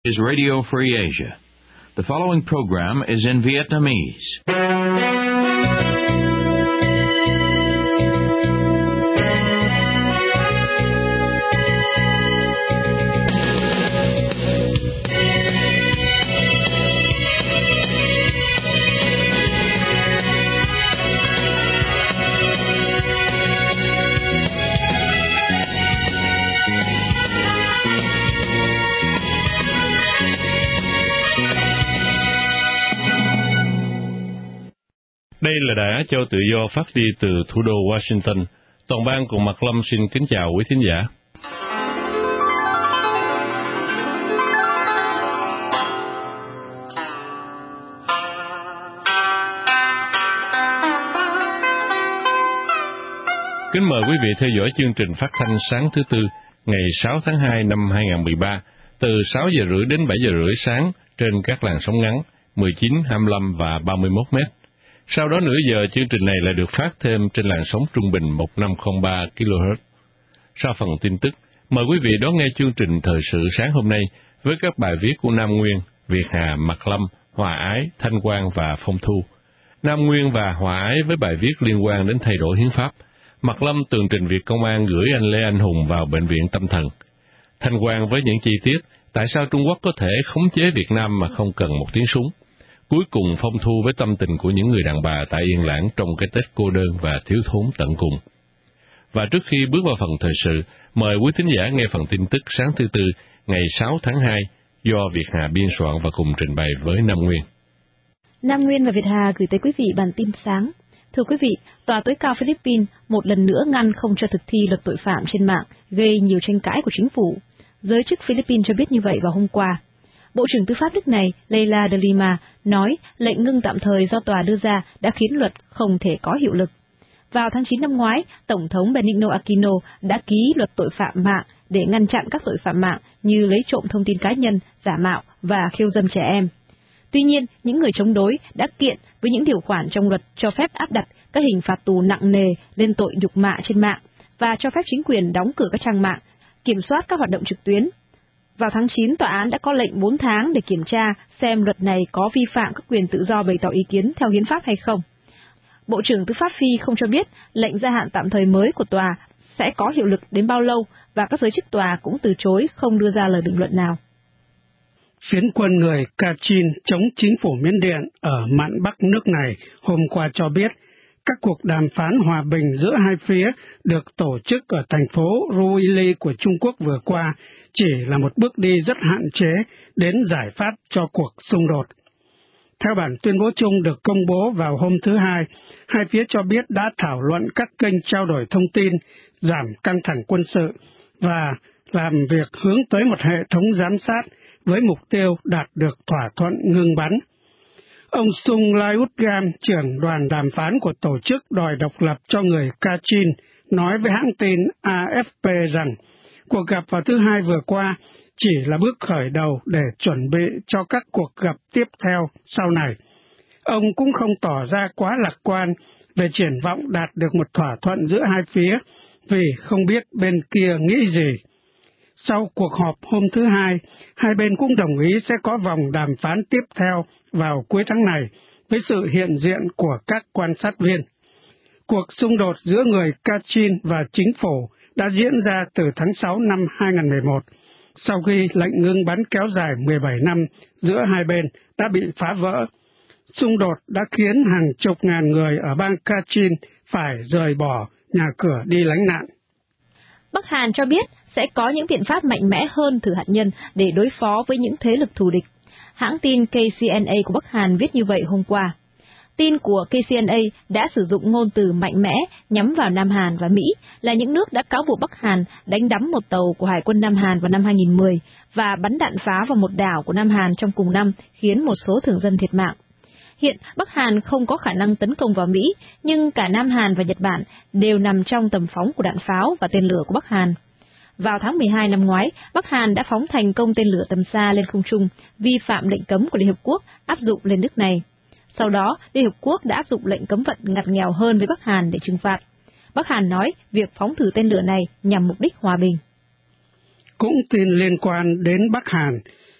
is Radio Free Asia. The following program is in Vietnamese. Đây là Đài Á Châu Tự Do phát đi từ thủ đô Washington. Toàn ban cùng Mạc Lâm xin kính chào quý thính giả. Kính mời quý vị theo dõi chương trình phát thanh sáng thứ Tư, ngày 6 tháng 2 năm 2013, từ 6 giờ rưỡi đến 7 giờ rưỡi sáng trên các làn sóng ngắn 19, 25 và 31 mét. Sau đó nửa giờ, chương trình này lại được phát thêm trên làn sóng trung bình 1503 kHz. Sau phần tin tức, mời quý vị đón nghe chương trình thời sự sáng hôm nay với các bài viết của Nam Nguyên, Việt Hà, Mạc Lâm, Hòa Ái, Thanh Quang và Phong Thu. Nam Nguyên và Hòa Ái với bài viết liên quan đến thay đổi hiến pháp. Mạc Lâm tường trình việc công an gửi anh Lê Anh Hùng vào bệnh viện tâm thần. Thanh Quang với những chi tiết tại sao Trung Quốc có thể khống chế Việt Nam mà không cần một tiếng súng. Cuối cùng Phong Thu với tâm tình của những người đàn bà tại Yên Lãng trong cái Tết cô đơn và thiếu thốn tận cùng. Và trước khi bước vào phần thời sự, mời quý thính giả nghe phần tin tức sáng thứ Tư, ngày 6 tháng 2, do Việt Hà biên soạn và cùng trình bày với Nam Nguyên. Nam Nguyên và Việt Hà gửi tới quý vị bản tin sáng. Thưa quý vị, Tòa tối cao Philippines một lần nữa ngăn không cho thực thi luật tội phạm trên mạng, gây nhiều tranh cãi của chính phủ. Giới chức Philippines cho biết như vậy vào hôm qua. Bộ trưởng Tư pháp nước này, Leila de Lima, nói lệnh ngưng tạm thời do tòa đưa ra đã khiến luật không thể có hiệu lực. Vào tháng 9 năm ngoái, Tổng thống Benigno Aquino đã ký luật tội phạm mạng để ngăn chặn các tội phạm mạng như lấy trộm thông tin cá nhân, giả mạo và khiêu dâm trẻ em. Tuy nhiên, những người chống đối đã kiện với những điều khoản trong luật cho phép áp đặt các hình phạt tù nặng nề lên tội nhục mạ trên mạng và cho phép chính quyền đóng cửa các trang mạng, kiểm soát các hoạt động trực tuyến. Vào tháng 9, tòa án đã có lệnh 4 tháng để kiểm tra xem luật này có vi phạm các quyền tự do bày tỏ ý kiến theo hiến pháp hay không. Bộ trưởng Tư pháp Phi không cho biết lệnh gia hạn tạm thời mới của tòa sẽ có hiệu lực đến bao lâu và các giới chức tòa cũng từ chối không đưa ra lời bình luận nào. Phiến quân người Kachin chống chính phủ Miến Điện ở mạn Bắc nước này hôm qua cho biết các cuộc đàm phán hòa bình giữa hai phía được tổ chức ở thành phố Ruili của Trung Quốc vừa qua chỉ là một bước đi rất hạn chế đến giải pháp cho cuộc xung đột. Theo bản tuyên bố chung được công bố vào hôm thứ Hai, hai phía cho biết đã thảo luận các kênh trao đổi thông tin, giảm căng thẳng quân sự và làm việc hướng tới một hệ thống giám sát với mục tiêu đạt được thỏa thuận ngừng bắn. Ông Sung Layutgam, trưởng đoàn đàm phán của tổ chức đòi độc lập cho người Kachin, nói với hãng tin AFP rằng cuộc gặp vào thứ Hai vừa qua chỉ là bước khởi đầu để chuẩn bị cho các cuộc gặp tiếp theo sau này. Ông cũng không tỏ ra quá lạc quan về triển vọng đạt được một thỏa thuận giữa hai phía vì không biết bên kia nghĩ gì. Sau cuộc họp hôm thứ Hai, hai bên cũng đồng ý sẽ có vòng đàm phán tiếp theo vào cuối tháng này với sự hiện diện của các quan sát viên. Cuộc xung đột giữa người Kachin và chính phủ đã diễn ra từ tháng 6 năm 2011, sau khi lệnh ngưng bắn kéo dài 17 năm giữa hai bên đã bị phá vỡ. Xung đột đã khiến hàng chục ngàn người ở bang Kachin phải rời bỏ nhà cửa đi lánh nạn. Bắc Hàn cho biết sẽ có những biện pháp mạnh mẽ hơn thử hạt nhân để đối phó với những thế lực thù địch. Hãng tin KCNA của Bắc Hàn viết như vậy hôm qua. Tin của KCNA đã sử dụng ngôn từ mạnh mẽ nhắm vào Nam Hàn và Mỹ là những nước đã cáo buộc Bắc Hàn đánh đắm một tàu của Hải quân Nam Hàn vào năm 2010 và bắn đạn phá vào một đảo của Nam Hàn trong cùng năm, khiến một số thường dân thiệt mạng. Hiện Bắc Hàn không có khả năng tấn công vào Mỹ, nhưng cả Nam Hàn và Nhật Bản đều nằm trong tầm phóng của đạn pháo và tên lửa của Bắc Hàn. Vào tháng 12 năm ngoái, Bắc Hàn đã phóng thành công tên lửa tầm xa lên không trung, vi phạm lệnh cấm của Liên Hợp Quốc áp dụng lên nước này. Sau đó, Liên Hợp Quốc đã áp dụng lệnh cấm vận ngặt nghèo hơn với Bắc Hàn để trừng phạt. Bắc Hàn nói việc phóng thử tên lửa này nhằm mục đích hòa bình. Cũng tin liên quan đến Bắc Hàn,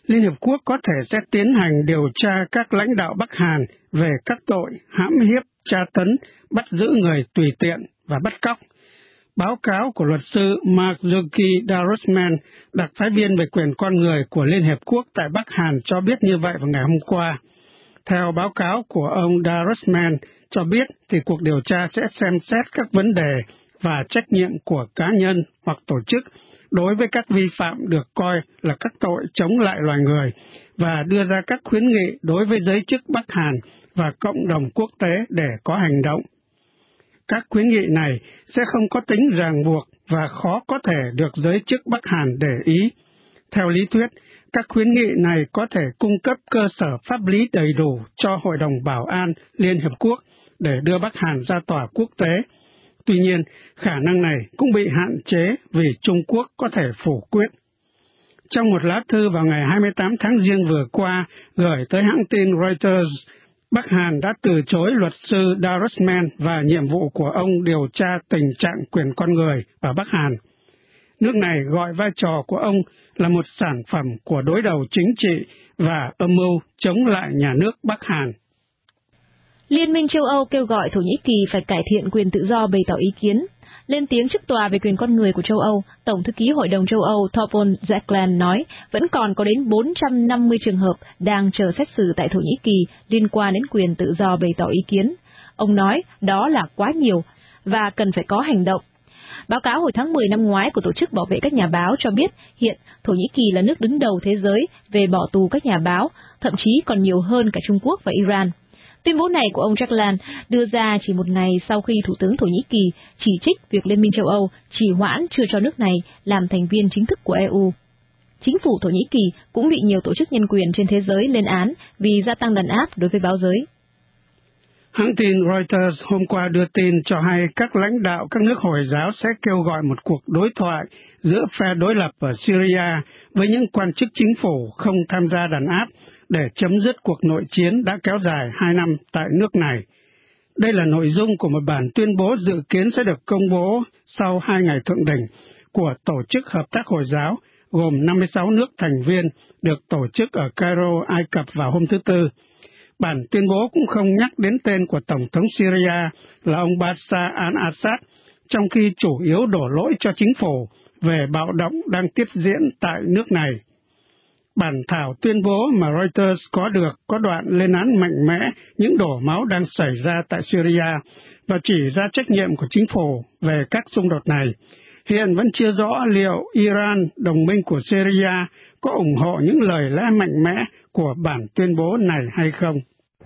Liên Hiệp Quốc có thể sẽ tiến hành điều tra các lãnh đạo Bắc Hàn về các tội hãm hiếp, tra tấn, bắt giữ người tùy tiện và bắt cóc. Báo cáo của luật sư Marzuki Darusman, đặc phái viên về quyền con người của Liên Hiệp Quốc tại Bắc Hàn cho biết như vậy vào ngày hôm qua. Theo báo cáo của ông Darusman cho biết thì cuộc điều tra sẽ xem xét các vấn đề và trách nhiệm của cá nhân hoặc tổ chức đối với các vi phạm được coi là các tội chống lại loài người và đưa ra các khuyến nghị đối với giới chức Bắc Hàn và cộng đồng quốc tế để có hành động. Các khuyến nghị này sẽ không có tính ràng buộc và khó có thể được giới chức Bắc Hàn để ý. Theo lý thuyết, các khuyến nghị này có thể cung cấp cơ sở pháp lý đầy đủ cho Hội đồng Bảo an Liên Hợp Quốc để đưa Bắc Hàn ra tòa quốc tế. Tuy nhiên, khả năng này cũng bị hạn chế vì Trung Quốc có thể phủ quyết. Trong một lá thư vào ngày 28 tháng Giêng vừa qua gửi tới hãng tin Reuters, Bắc Hàn đã từ chối luật sư Darusman và nhiệm vụ của ông điều tra tình trạng quyền con người ở Bắc Hàn. Nước này gọi vai trò của ông là một sản phẩm của đối đầu chính trị và âm mưu chống lại nhà nước Bắc Hàn. Liên minh châu Âu kêu gọi Thổ Nhĩ Kỳ phải cải thiện quyền tự do bày tỏ ý kiến. Lên tiếng trước tòa về quyền con người của châu Âu, Tổng thư ký Hội đồng châu Âu Torbjörn Jagland nói vẫn còn có đến 450 trường hợp đang chờ xét xử tại Thổ Nhĩ Kỳ liên quan đến quyền tự do bày tỏ ý kiến. Ông nói đó là quá nhiều và cần phải có hành động. Báo cáo hồi tháng 10 năm ngoái của Tổ chức Bảo vệ các nhà báo cho biết hiện Thổ Nhĩ Kỳ là nước đứng đầu thế giới về bỏ tù các nhà báo, thậm chí còn nhiều hơn cả Trung Quốc và Iran. Tuyên bố này của ông Jagland đưa ra chỉ một ngày sau khi Thủ tướng Thổ Nhĩ Kỳ chỉ trích việc Liên minh châu Âu trì hoãn chưa cho nước này làm thành viên chính thức của EU. Chính phủ Thổ Nhĩ Kỳ cũng bị nhiều tổ chức nhân quyền trên thế giới lên án vì gia tăng đàn áp đối với báo giới. Hãng tin Reuters hôm qua đưa tin cho hay các lãnh đạo các nước Hồi giáo sẽ kêu gọi một cuộc đối thoại giữa phe đối lập ở Syria với những quan chức chính phủ không tham gia đàn áp để chấm dứt cuộc nội chiến đã kéo dài 2 năm tại nước này. Đây là nội dung của một bản tuyên bố dự kiến sẽ được công bố sau 2 ngày thượng đỉnh của Tổ chức Hợp tác Hồi giáo, gồm 56 nước thành viên, được tổ chức ở Cairo, Ai Cập vào hôm thứ Tư. Bản tuyên bố cũng không nhắc đến tên của Tổng thống Syria là ông Bashar al-Assad, trong khi chủ yếu đổ lỗi cho chính phủ về bạo động đang tiếp diễn tại nước này. Bản thảo tuyên bố mà Reuters có được có đoạn lên án mạnh mẽ những đổ máu đang xảy ra tại Syria và chỉ ra trách nhiệm của chính phủ về các xung đột này. Hiện vẫn chưa rõ liệu Iran, đồng minh của Syria, có ủng hộ những lời lẽ mạnh mẽ của bản tuyên bố này hay không.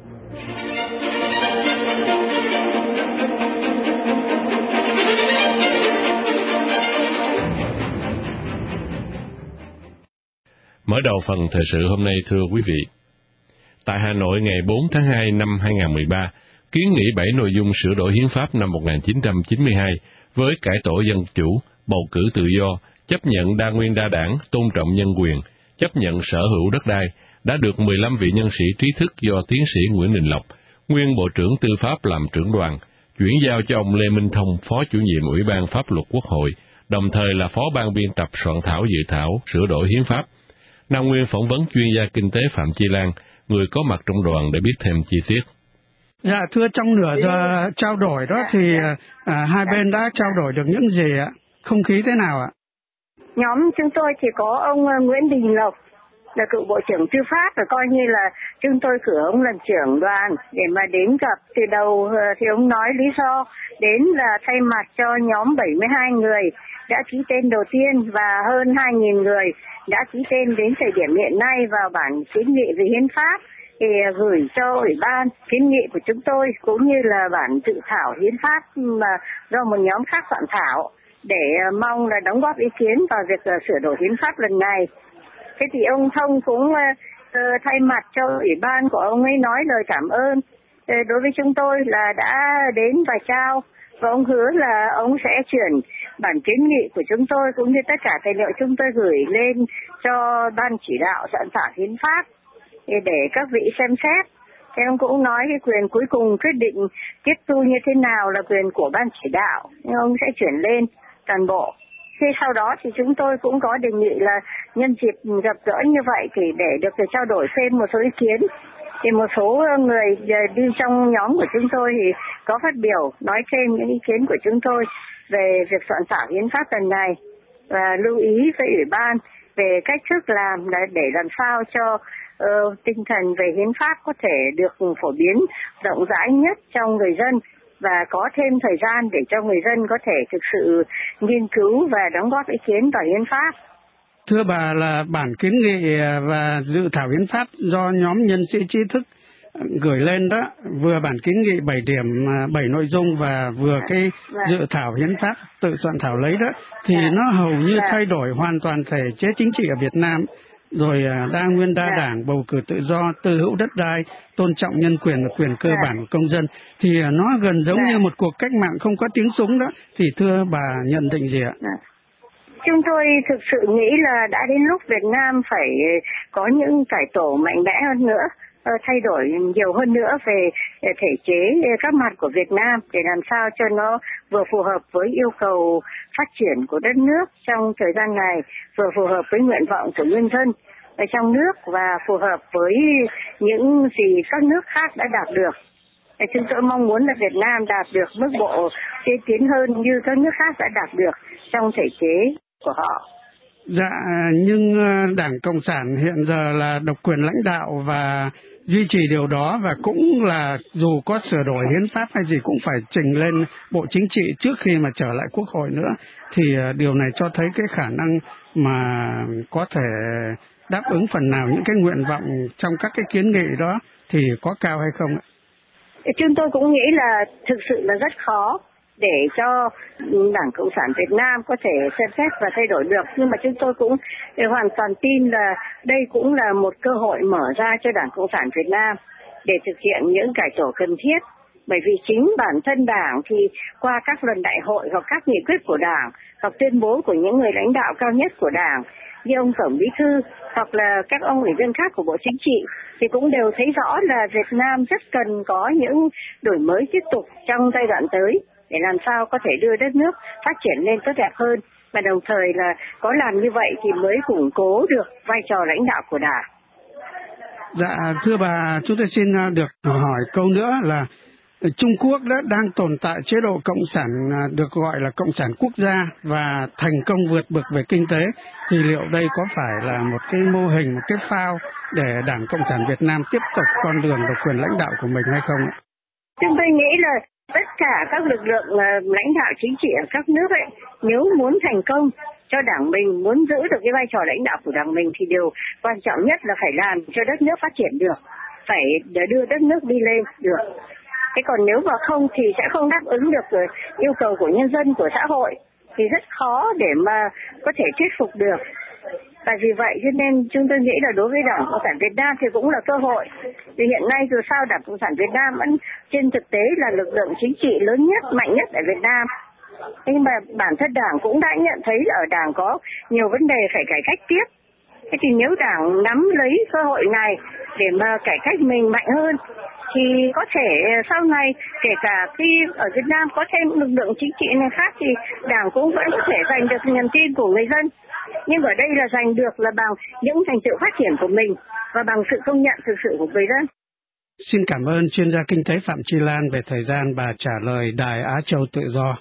Mở đầu phần thời sự hôm nay, thưa quý vị. Tại Hà Nội ngày 4 tháng 2 năm 2013, kiến nghị 7 nội dung sửa đổi hiến pháp năm 1992 với cải tổ dân chủ, bầu cử tự do, chấp nhận đa nguyên đa đảng, tôn trọng nhân quyền, chấp nhận sở hữu đất đai, đã được 15 vị nhân sĩ trí thức do tiến sĩ Nguyễn Đình Lộc, nguyên Bộ trưởng Tư pháp làm trưởng đoàn, chuyển giao cho ông Lê Minh Thông, Phó chủ nhiệm Ủy ban Pháp luật Quốc hội, đồng thời là Phó ban biên tập soạn thảo dự thảo sửa đổi hiến pháp. Nam Nguyên phỏng vấn chuyên gia kinh tế Phạm Chi Lan, người có mặt trong đoàn để biết thêm chi tiết. Dạ, thưa, trong nửa giờ trao đổi đó thì hai bên đã trao đổi được những gì ạ? Không khí thế nào ạ? Nhóm chúng tôi thì có ông Nguyễn Đình Lộc là cựu Bộ trưởng Tư pháp, và coi như là chúng tôi cử ông làm trưởng đoàn để mà đến gặp. Từ đầu thì ông nói lý do đến là thay mặt cho nhóm 72 người đã ký tên đầu tiên và hơn 2.000 người đã ký tên đến thời điểm hiện nay vào bản kiến nghị về hiến pháp, thì gửi cho Ủy ban kiến nghị của chúng tôi cũng như là bản dự thảo hiến pháp mà do một nhóm khác soạn thảo, để mong là đóng góp ý kiến vào việc sửa đổi hiến pháp lần này. Thế thì ông Thông cũng thay mặt cho Ủy ban của ông ấy nói lời cảm ơn đối với chúng tôi là đã đến và trao, và ông hứa là ông sẽ chuyển bản kiến nghị của chúng tôi cũng như tất cả tài liệu chúng tôi gửi lên cho ban chỉ đạo soạn thảo hiến pháp để các vị xem xét. Thế ông cũng nói cái quyền cuối cùng quyết định tiếp thu như thế nào là quyền của ban chỉ đạo, nhưng ông sẽ chuyển lên toàn bộ. Thế sau đó thì chúng tôi cũng có đề nghị là nhân dịp gặp gỡ như vậy thì để được trao đổi thêm một số ý kiến. Thì một số người đi trong nhóm của chúng tôi thì có phát biểu nói thêm những ý kiến của chúng tôi về việc soạn thảo hiến pháp lần này và lưu ý với Ủy ban về cách thức làm để làm sao cho tinh thần về hiến pháp có thể được phổ biến rộng rãi nhất trong người dân và có thêm thời gian để cho người dân có thể thực sự nghiên cứu và đóng góp ý kiến vào hiến pháp. Thưa bà, là bản kiến nghị và dự thảo hiến pháp do nhóm nhân sĩ trí thức gửi lên đó, vừa bản kiến nghị 7 điểm 7 nội dung và vừa cái dự thảo hiến pháp tự soạn thảo lấy đó, thì nó hầu như thay đổi hoàn toàn thể chế chính trị ở Việt Nam, rồi đa nguyên đa đảng, bầu cử tự do, tư hữu đất đai, tôn trọng nhân quyền và quyền cơ bản của công dân, thì nó gần giống như một cuộc cách mạng không có tiếng súng đó. Thì thưa bà nhận định gì ạ? Chúng tôi thực sự nghĩ là đã đến lúc Việt Nam phải có những cải tổ mạnh mẽ hơn nữa, thay đổi nhiều hơn nữa về thể chế các mặt của Việt Nam để làm sao cho nó vừa phù hợp với yêu cầu phát triển của đất nước trong thời gian này, vừa phù hợp với nguyện vọng của nhân dân ở trong nước và phù hợp với những gì các nước khác đã đạt được. Chúng tôi mong muốn là Việt Nam đạt được mức độ tiên tiến hơn như các nước khác đã đạt được trong thể chế của họ. Dạ, nhưng Đảng Cộng sản hiện giờ là độc quyền lãnh đạo và duy trì điều đó, và cũng là dù có sửa đổi hiến pháp hay gì cũng phải trình lên Bộ Chính trị trước khi mà trở lại Quốc hội nữa, thì điều này cho thấy cái khả năng mà có thể đáp ứng phần nào những cái nguyện vọng trong các cái kiến nghị đó thì có cao hay không ạ? Chúng tôi cũng nghĩ là thực sự là rất khó để cho Đảng Cộng sản Việt Nam có thể xem xét và thay đổi được. Nhưng mà chúng tôi cũng hoàn toàn tin là đây cũng là một cơ hội mở ra cho Đảng Cộng sản Việt Nam để thực hiện những cải tổ cần thiết. Bởi vì chính bản thân Đảng thì qua các lần đại hội hoặc các nghị quyết của Đảng hoặc tuyên bố của những người lãnh đạo cao nhất của Đảng như ông Tổng Bí thư hoặc là các ông ủy viên khác của Bộ Chính trị thì cũng đều thấy rõ là Việt Nam rất cần có những đổi mới tiếp tục trong giai đoạn tới để làm sao có thể đưa đất nước phát triển lên tốt đẹp hơn, và đồng thời là có làm như vậy thì mới củng cố được vai trò lãnh đạo của Đảng. Dạ, thưa bà, chúng tôi xin được hỏi câu nữa là Trung Quốc đã đang tồn tại chế độ cộng sản được gọi là cộng sản quốc gia và thành công vượt bậc về kinh tế, thì liệu đây có phải là một cái mô hình, một cái phao để Đảng Cộng sản Việt Nam tiếp tục con đường độc quyền lãnh đạo của mình hay không ạ? Chúng tôi nghĩ là tất cả các lực lượng lãnh đạo chính trị ở các nước ấy, nếu muốn thành công cho Đảng mình, muốn giữ được cái vai trò lãnh đạo của Đảng mình thì điều quan trọng nhất là phải làm cho đất nước phát triển được, phải đưa đất nước đi lên được. Thế còn nếu mà không thì sẽ không đáp ứng được yêu cầu của nhân dân, của xã hội, thì rất khó để mà có thể thuyết phục được. Và vì vậy cho nên chúng tôi nghĩ là đối với Đảng Cộng sản Việt Nam thì cũng là cơ hội. Vì hiện nay dù sao Đảng Cộng sản Việt Nam vẫn trên thực tế là lực lượng chính trị lớn nhất, mạnh nhất ở Việt Nam. Nhưng mà bản thân Đảng cũng đã nhận thấy là ở Đảng có nhiều vấn đề phải cải cách tiếp. Thế thì nếu Đảng nắm lấy cơ hội này để mà cải cách mình mạnh hơn thì có thể sau này kể cả khi ở Việt Nam có thêm lực lượng chính trị này khác thì Đảng cũng vẫn có thể giành được niềm tin của người dân. Nhưng ở đây là giành được là bằng những thành tựu phát triển của mình và bằng sự công nhận thực sự của người dân. Xin cảm ơn chuyên gia kinh tế Phạm Chi Lan về thời gian bà trả lời Đài Á Châu Tự Do.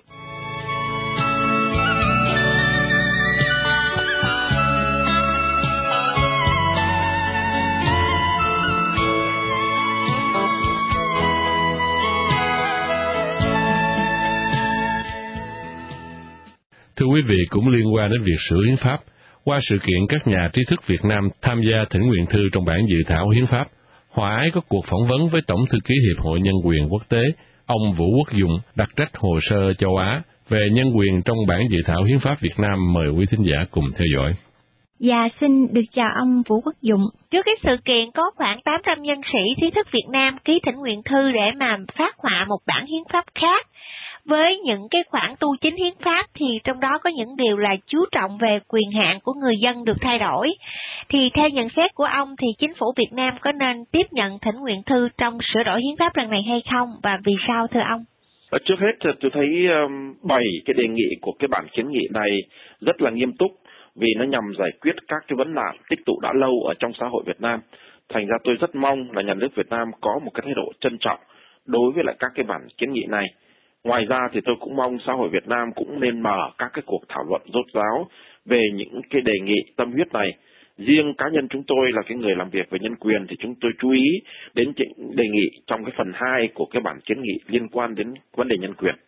Thưa quý vị, cũng liên quan đến việc sửa hiến pháp, qua sự kiện các nhà trí thức Việt Nam tham gia thỉnh nguyện thư trong bản dự thảo hiến pháp, Hòa Ái có cuộc phỏng vấn với Tổng thư ký Hiệp hội Nhân quyền Quốc tế, ông Vũ Quốc Dụng, đặc trách hồ sơ châu Á về nhân quyền trong bản dự thảo hiến pháp Việt Nam. Mời quý thính giả cùng theo dõi. Dạ, xin được chào ông Vũ Quốc Dụng. Trước cái sự kiện có khoảng 800 nhân sĩ trí thức Việt Nam ký thỉnh nguyện thư để mà phát họa một bản hiến pháp khác. Với những cái khoản tu chính hiến pháp thì trong đó có những điều là chú trọng về quyền hạn của người dân được thay đổi. Thì theo nhận xét của ông thì chính phủ Việt Nam có nên tiếp nhận thỉnh nguyện thư trong sửa đổi hiến pháp lần này hay không, và vì sao thưa ông? Trước hết tôi thấy 7 cái đề nghị của cái bản kiến nghị này rất là nghiêm túc vì nó nhằm giải quyết các cái vấn nạn tích tụ đã lâu ở trong xã hội Việt Nam. Thành ra tôi rất mong là nhà nước Việt Nam có một cái thái độ trân trọng đối với lại các cái bản kiến nghị này. Ngoài ra thì tôi cũng mong xã hội Việt Nam cũng nên mở các cái cuộc thảo luận rốt ráo về những cái đề nghị tâm huyết này. Riêng cá nhân chúng tôi là cái người làm việc về nhân quyền thì chúng tôi chú ý đến những đề nghị trong cái phần 2 của cái bản kiến nghị liên quan đến vấn đề nhân quyền.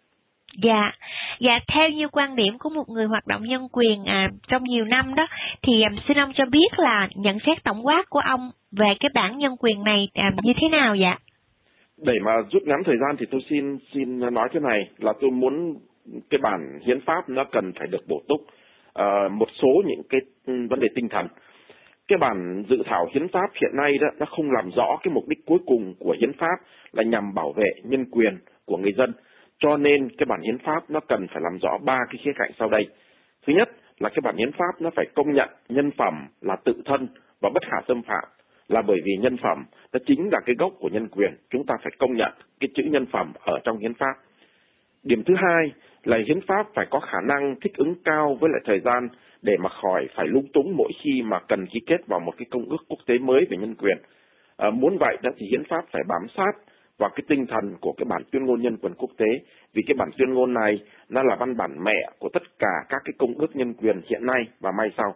Dạ, theo như quan điểm của một người hoạt động nhân quyền trong nhiều năm đó, thì xin ông cho biết là nhận xét tổng quát của ông về cái bản nhân quyền này như thế nào dạ? Để mà rút ngắn thời gian thì tôi xin nói thế này là tôi muốn cái bản hiến pháp nó cần phải được bổ túc một số những cái vấn đề tinh thần. Cái bản dự thảo hiến pháp hiện nay đó nó không làm rõ cái mục đích cuối cùng của hiến pháp là nhằm bảo vệ nhân quyền của người dân. Cho nên cái bản hiến pháp nó cần phải làm rõ 3 cái khía cạnh sau đây. Thứ nhất là cái bản hiến pháp nó phải công nhận nhân phẩm là tự thân và bất khả xâm phạm, là bởi vì nhân phẩm nó chính là cái gốc của nhân quyền. Chúng ta phải công nhận cái chữ nhân phẩm ở trong hiến pháp. Điểm thứ hai là hiến pháp phải có khả năng thích ứng cao với lại thời gian để mà khỏi phải lung túng mỗi khi mà cần ký kết vào một cái công ước quốc tế mới về nhân quyền. Muốn vậy đó thì hiến pháp phải bám sát vào cái tinh thần của cái bản tuyên ngôn nhân quyền quốc tế, vì cái bản tuyên ngôn này nó là văn bản mẹ của tất cả các cái công ước nhân quyền hiện nay và mai sau.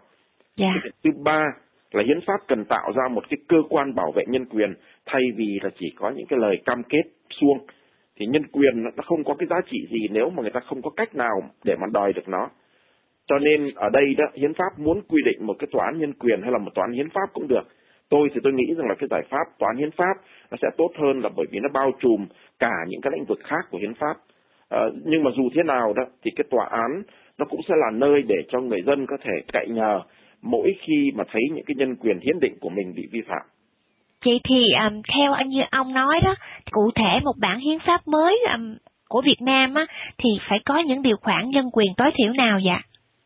Thứ ba là hiến pháp cần tạo ra một cái cơ quan bảo vệ nhân quyền thay vì là chỉ có những cái lời cam kết suông. Thì nhân quyền nó không có cái giá trị gì nếu mà người ta không có cách nào để mà đòi được nó. Cho nên ở đây đó, hiến pháp muốn quy định một cái tòa án nhân quyền hay là một tòa án hiến pháp cũng được. Tôi nghĩ rằng là cái giải pháp tòa án hiến pháp nó sẽ tốt hơn, là bởi vì nó bao trùm cả những cái lĩnh vực khác của hiến pháp. Nhưng mà dù thế nào đó thì cái tòa án nó cũng sẽ là nơi để cho người dân có thể cậy nhờ mỗi khi mà thấy những cái nhân quyền hiến định của mình bị vi phạm. Vậy thì theo như ông nói đó, cụ thể một bản hiến pháp mới của Việt Nam á, thì phải có những điều khoản nhân quyền tối thiểu nào dạ?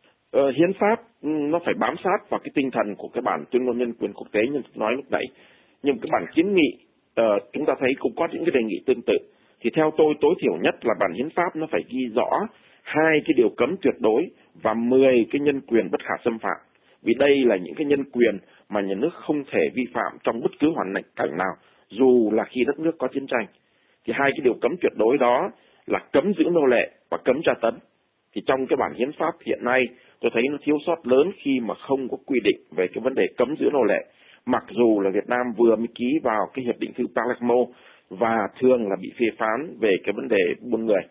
Hiến pháp nó phải bám sát vào cái tinh thần của cái bản tuyên ngôn nhân quyền quốc tế như tôi nói lúc nãy. Nhưng cái bản kiến nghị chúng ta thấy cũng có những cái đề nghị tương tự. Thì theo tôi tối thiểu nhất là bản hiến pháp nó phải ghi rõ 2 cái điều cấm tuyệt đối và 10 cái nhân quyền bất khả xâm phạm. Vì đây là những cái nhân quyền mà nhà nước không thể vi phạm trong bất cứ hoàn cảnh nào, dù là khi đất nước có chiến tranh. Thì 2 cái điều cấm tuyệt đối đó là cấm giữ nô lệ và cấm tra tấn. Thì trong cái bản hiến pháp hiện nay tôi thấy nó thiếu sót lớn khi mà không có quy định về cái vấn đề cấm giữ nô lệ. Mặc dù là Việt Nam vừa mới ký vào cái hiệp định thư Palermo và thường là bị phê phán về cái vấn đề buôn người.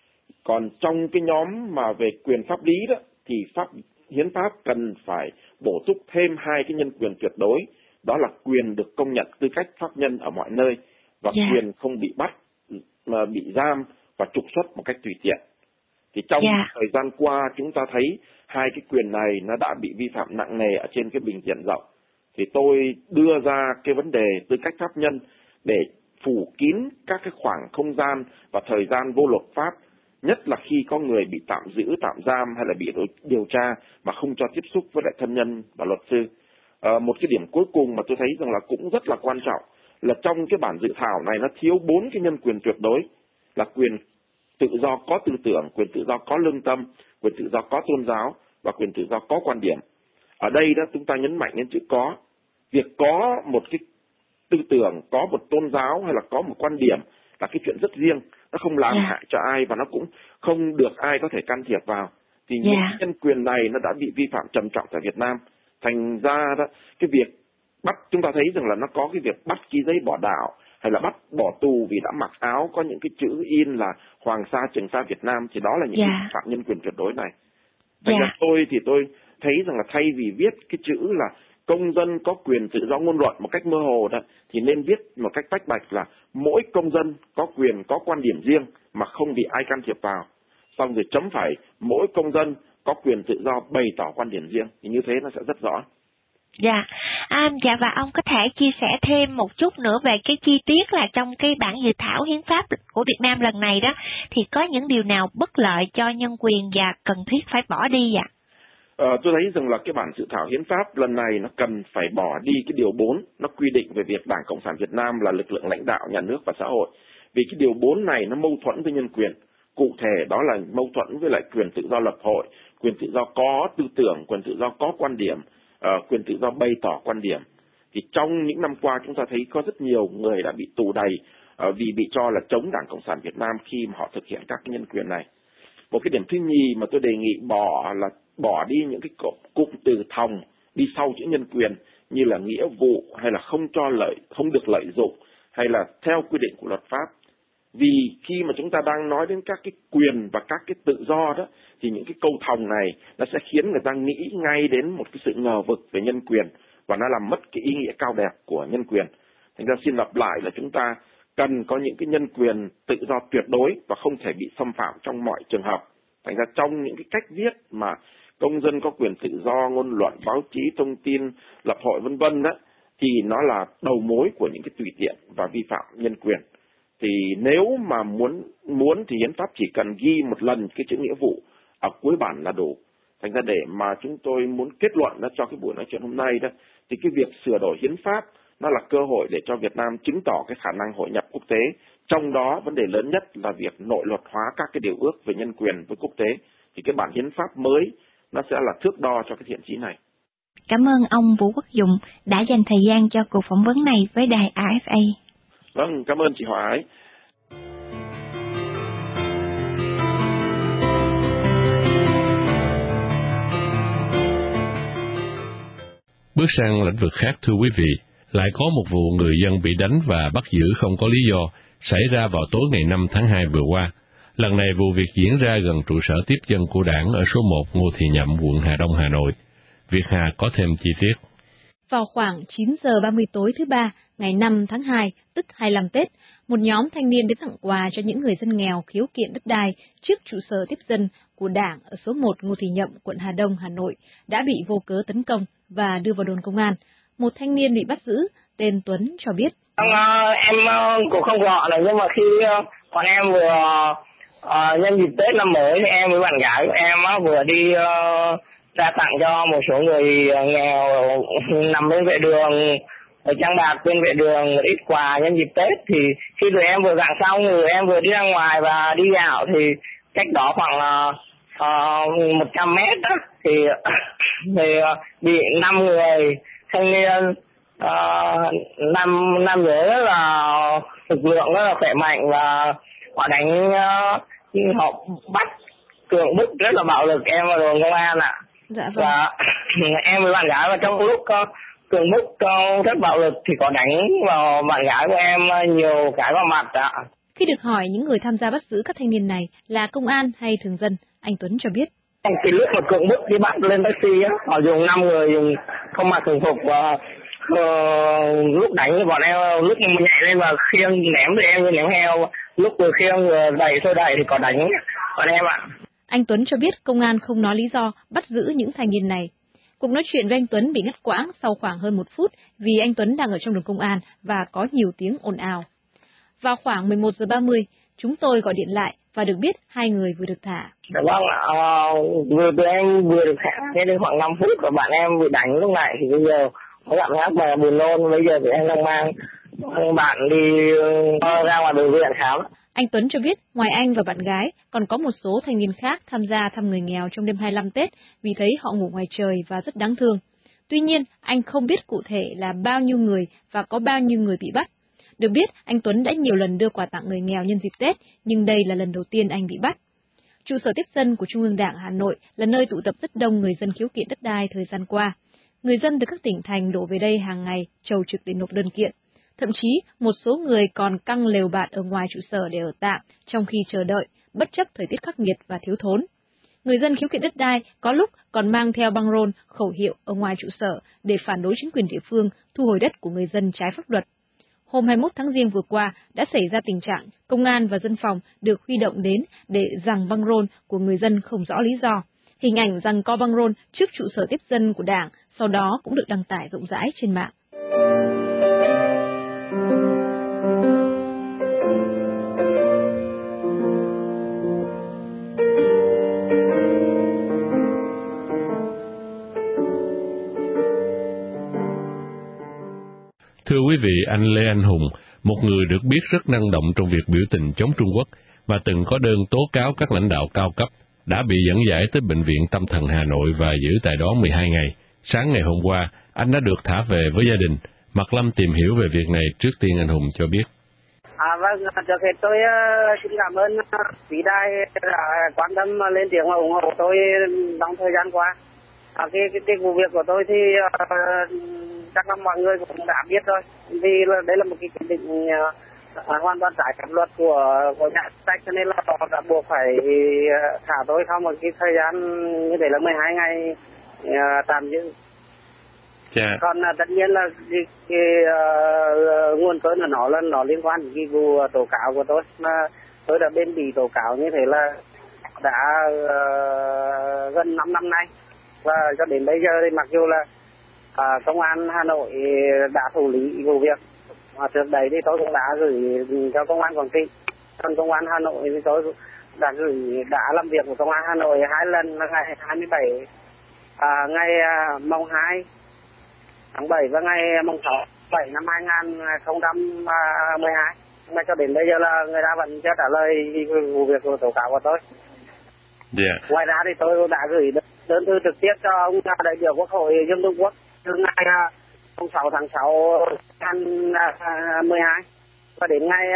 Còn trong cái nhóm mà về quyền pháp lý đó thì hiến pháp cần phải bổ túc thêm 2 cái nhân quyền tuyệt đối, đó là quyền được công nhận tư cách pháp nhân ở mọi nơi và quyền không bị bắt, mà bị giam và trục xuất một cách tùy tiện. Thì trong thời gian qua chúng ta thấy 2 cái quyền này nó đã bị vi phạm nặng nề ở trên cái bình diện rộng. Thì tôi đưa ra cái vấn đề tư cách pháp nhân để phủ kín các cái khoảng không gian và thời gian vô luật pháp, nhất là khi có người bị tạm giữ, tạm giam hay là bị điều tra mà không cho tiếp xúc với lại thân nhân và luật sư. Một cái điểm cuối cùng mà tôi thấy rằng là cũng rất là quan trọng là trong cái bản dự thảo này nó thiếu 4 cái nhân quyền tuyệt đối, là quyền tự do có tư tưởng, quyền tự do có lương tâm, quyền tự do có tôn giáo và quyền tự do có quan điểm. Ở đây đó chúng ta nhấn mạnh đến chữ có. Việc có một cái tư tưởng, có một tôn giáo hay là có một quan điểm là cái chuyện rất riêng, nó không làm hại cho ai và nó cũng không được ai có thể can thiệp vào. Thì những nhân quyền này nó đã bị vi phạm trầm trọng tại Việt Nam. Thành ra đó, cái việc bắt, chúng ta thấy rằng là nó có cái việc bắt ký giấy bỏ đạo hay là bắt bỏ tù vì đã mặc áo có những cái chữ in là Hoàng Sa Trường Sa Việt Nam, thì đó là những cái phạm nhân quyền tuyệt đối này. Thành ra tôi thấy rằng là thay vì viết cái chữ là công dân có quyền tự do ngôn luận một cách mơ hồ đó, thì nên viết một cách tách bạch là mỗi công dân có quyền có quan điểm riêng mà không bị ai can thiệp vào. Xong rồi chấm phải mỗi công dân có quyền tự do bày tỏ quan điểm riêng, thì như thế nó sẽ rất rõ. Dạ, và ông có thể chia sẻ thêm một chút nữa về cái chi tiết là trong cái bản dự thảo hiến pháp của Việt Nam lần này đó, thì có những điều nào bất lợi cho nhân quyền và cần thiết phải bỏ đi ạ? Tôi thấy rằng là cái bản dự thảo hiến pháp lần này nó cần phải bỏ đi cái điều 4, nó quy định về việc Đảng Cộng sản Việt Nam là lực lượng lãnh đạo nhà nước và xã hội. Vì cái điều 4 này nó mâu thuẫn với nhân quyền. cụ thể đó là mâu thuẫn với lại quyền tự do lập hội, quyền tự do có tư tưởng, quyền tự do có quan điểm, quyền tự do bày tỏ quan điểm. Thì trong những năm qua chúng ta thấy có rất nhiều người đã bị tù đầy vì bị cho là chống Đảng Cộng sản Việt Nam khi mà họ thực hiện các cái nhân quyền này. Một cái điểm thứ nhì mà tôi đề nghị bỏ đi những cái cụm từ thòng đi sau chữ nhân quyền như là nghĩa vụ hay là không được lợi dụng hay là theo quy định của luật pháp. Vì khi mà chúng ta đang nói đến các cái quyền và các cái tự do đó thì những cái câu thòng này nó sẽ khiến người ta nghĩ ngay đến một cái sự ngờ vực về nhân quyền và nó làm mất cái ý nghĩa cao đẹp của nhân quyền. Thành ra xin lặp lại là chúng ta cần có những cái nhân quyền tự do tuyệt đối và không thể bị xâm phạm trong mọi trường hợp. Thành ra trong những cái cách viết mà công dân có quyền tự do ngôn luận, báo chí, thông tin, lập hội vân vân đó thì nó là đầu mối của những cái tùy tiện và vi phạm nhân quyền. Thì nếu mà muốn thì hiến pháp chỉ cần ghi một lần cái chữ nghĩa vụ ở cuối bản là đủ. Thành ra để mà chúng tôi muốn kết luận đó cho cái buổi nói chuyện hôm nay đó thì cái việc sửa đổi hiến pháp nó là cơ hội để cho Việt Nam chứng tỏ cái khả năng hội nhập quốc tế. Trong đó vấn đề lớn nhất là việc nội luật hóa các cái điều ước về nhân quyền với quốc tế. Thì cái bản hiến pháp mới nó sẽ là thước đo cho cái thiện chí này. Cảm ơn ông Vũ Quốc Dụng đã dành thời gian cho cuộc phỏng vấn này với đài AFA. Vâng, cảm ơn chị Hòa Ái. Bước sang lĩnh vực khác thưa quý vị, lại có một vụ người dân bị đánh và bắt giữ không có lý do xảy ra vào tối ngày 5 tháng 2 vừa qua. Lần này vụ việc diễn ra gần trụ sở tiếp dân của Đảng ở số 1 Ngô Thị Nhậm, quận Hà Đông, Hà Nội. Việt Hà có thêm chi tiết. Vào khoảng 9 giờ 30 tối thứ Ba, ngày 5 tháng 2, tức 25 Tết, một nhóm thanh niên đến tặng quà cho những người dân nghèo khiếu kiện đất đai trước trụ sở tiếp dân của Đảng ở số 1 Ngô Thị Nhậm, quận Hà Đông, Hà Nội, đã bị vô cớ tấn công và đưa vào đồn công an. Một thanh niên bị bắt giữ, tên Tuấn cho biết. Em cũng không gọi là, nhưng mà khi bọn em vừa nhân dịp Tết năm mới thì em với bạn gái của em vừa đi ra tặng cho một số người nghèo nằm bên vệ đường ở Trang Bạc, bên vệ đường ít quà nhân dịp Tết. Thì khi tụi em vừa tặng xong rồi em vừa đi ra ngoài và đi dạo thì cách đó khoảng 100 mét đó thì bị 5 người thanh niên nam giới rất là lực lượng rất là khỏe mạnh và họ đánh họ bắt cưỡng bức rất là bạo lực em vào đồn công an ạ. Dạ vâng. Và em với bạn gái vào trong lúc cưỡng bức rất bạo lực thì có đánh vào bạn gái của em nhiều cái vào mặt ạ. Khi được hỏi những người tham gia bắt giữ các thanh niên này là công an hay thường dân, anh Tuấn cho biết. Cái lúc mà cưỡng bức đi bắt lên taxi á, họ dùng 5 người dùng không mặc thường phục và lúc đánh bọn em lúc nhảy lên và khiêng ném tụi em như ném heo, lúc vừa khiêng vừa đẩy xô đẩy thì có đánh bọn em ạ. Anh Tuấn cho biết công an không nói lý do bắt giữ những thanh niên này. Cuộc nói chuyện với anh Tuấn bị ngắt quãng sau khoảng hơn 1 phút vì anh Tuấn đang ở trong đồn công an và có nhiều tiếng ồn ào. Vào khoảng 11 giờ 30, chúng tôi gọi điện lại và được biết 2 người vừa được thả. Vâng, tụi em vừa được thả đến khoảng 5 phút và bạn em bị đánh lúc này thì bây giờ có cảm giác mà buồn nôn, bây giờ tụi em đang mang bạn đi ra ngoài bệnh viện khám. Anh Tuấn cho biết ngoài anh và bạn gái còn có một số thanh niên khác tham gia thăm người nghèo trong đêm 25 Tết vì thấy họ ngủ ngoài trời và rất đáng thương. Tuy nhiên, anh không biết cụ thể là bao nhiêu người và có bao nhiêu người bị bắt. Được biết, anh Tuấn đã nhiều lần đưa quà tặng người nghèo nhân dịp Tết, nhưng đây là lần đầu tiên anh bị bắt. Trụ sở tiếp dân của Trung ương Đảng Hà Nội là nơi tụ tập rất đông người dân khiếu kiện đất đai thời gian qua. Người dân từ các tỉnh thành đổ về đây hàng ngày chầu trực để nộp đơn kiện. Thậm chí, một số người còn căng lều bạt ở ngoài trụ sở để ở tạm trong khi chờ đợi, bất chấp thời tiết khắc nghiệt và thiếu thốn. Người dân khiếu kiện đất đai có lúc còn mang theo băng rôn, khẩu hiệu ở ngoài trụ sở để phản đối chính quyền địa phương thu hồi đất của người dân trái pháp luật. Hôm 21 tháng Giêng vừa qua đã xảy ra tình trạng công an và dân phòng được huy động đến để giằng băng rôn của người dân không rõ lý do. Hình ảnh giằng co băng rôn trước trụ sở tiếp dân của Đảng sau đó cũng được đăng tải rộng rãi trên mạng. Thưa quý vị, anh Lê Anh Hùng, một người được biết rất năng động trong việc biểu tình chống Trung Quốc, và từng có đơn tố cáo các lãnh đạo cao cấp, đã bị dẫn giải tới Bệnh viện Tâm thần Hà Nội và giữ tại đó 12 ngày. Sáng ngày hôm qua, anh đã được thả về với gia đình. Mạc Lâm tìm hiểu về việc này, trước tiên anh Hùng cho biết. Vâng, trước hết tôi xin cảm ơn quý đài đã quan tâm lên tiếng và ủng hộ tôi trong thời gian qua. Cái vụ việc của tôi thì chắc là mọi người cũng đã biết rồi, vì đây là một cái quyết định hoàn toàn trái pháp luật của nhà sách, cho nên là họ đã buộc phải thả tôi sau một cái thời gian như thế là 12 ngày tạm giữ. Yeah. Còn tất nhiên là cái nguồn cơn của nó liên quan đến cái vụ tố cáo của tôi, mà tôi đã bên bị tố cáo như thế là đã gần 5 năm nay, và cho đến bây giờ thì mặc dù là công an Hà Nội đã thụ lý vụ việc, trước đây thì tôi cũng đã gửi cho công an Quảng Trị, còn công an Hà Nội thì tôi đã làm việc với công an Hà Nội 2 lần, là ngày 27 ngày mùng 2 tháng 7 và ngày mùng 6 7 năm 2012, mà cho đến bây giờ là người ta vẫn chưa trả lời vụ việc của tố cáo của tôi. Yeah. Ngoài ra thì tôi đã gửi đơn thư trực tiếp cho ông đại biểu Quốc hội Dương Trung Quốc từ ngày 6 tháng 6 năm 2012, và đến ngày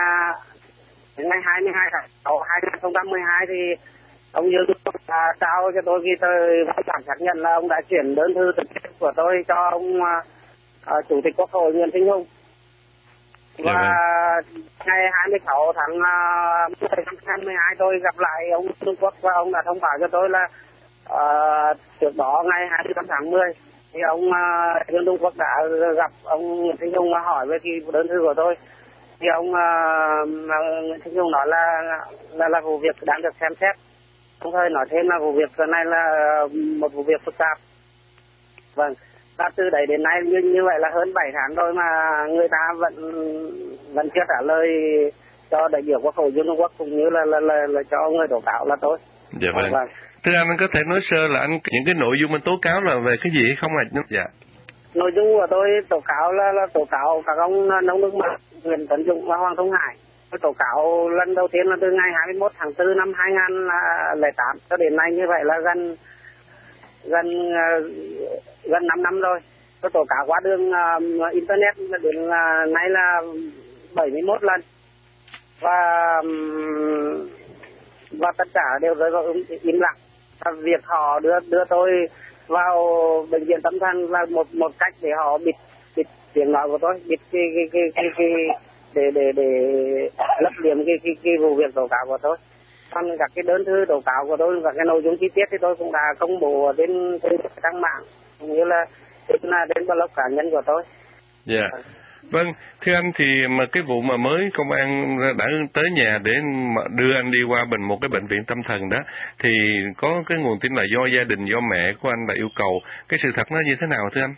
22 tháng 6 2012 thì ông Dương Trung Quốc trao cho tôi cái tờ văn bản xác nhận là ông đã chuyển đơn thư trực tiếp của tôi cho ông Chủ tịch Quốc hội Nguyễn Sinh Hùng. Và ngày 26 tháng 10 năm 2012 tôi gặp lại ông Trung Quốc, và ông đã thông báo cho tôi là trước đó ngày 25 tháng 10 thì ông Dương Trung Quốc đã gặp ông Nguyễn Sinh Hùng và hỏi về cái đơn thư của tôi. Thì ông Nguyễn Sinh Hùng nói là vụ việc đang được xem xét. Đồng thời nói thêm là vụ việc này là một vụ việc phức tạp. Vâng, và từ đấy đến nay như vậy là hơn 7 tháng rồi mà người ta vẫn chưa trả lời cho đại biểu Quốc hội Dương Trung Quốc cũng như là cho người tố cáo là tôi. Dạ vâng. Vâng. Thưa anh có thể nói sơ là những cái nội dung anh tố cáo là về cái gì hay không ạ? Dạ. Nội dung của tôi tố cáo là tố cáo các ông nông nước Mạc, Nguyễn Tấn Dũng và Hoàng Thông Hải. Tôi tố cáo lần đầu tiên là từ ngày 21 tháng 4 năm 2008 cho đến nay, như vậy là gần 5 năm rồi. Tôi tố cáo qua đường internet đến nay là 71 lần, và tất cả đều rơi vào im lặng. Việc họ đưa tôi vào bệnh viện tâm thần là một cách để họ bịt tiếng nói của tôi, bịt để lấp liếm cái vụ việc tố cáo của tôi. Còn các cái đơn thư tố cáo của tôi và cái nội dung chi tiết thì tôi cũng đã công bố trên trang mạng cũng như là trên blog cá nhân của tôi. Dạ. Yeah. Vâng, thưa anh thì mà cái vụ mà mới công an đã tới nhà để đưa anh đi qua một cái bệnh viện tâm thần đó, thì có cái nguồn tin là do gia đình, do mẹ của anh là yêu cầu. Cái sự thật nó như thế nào thưa anh?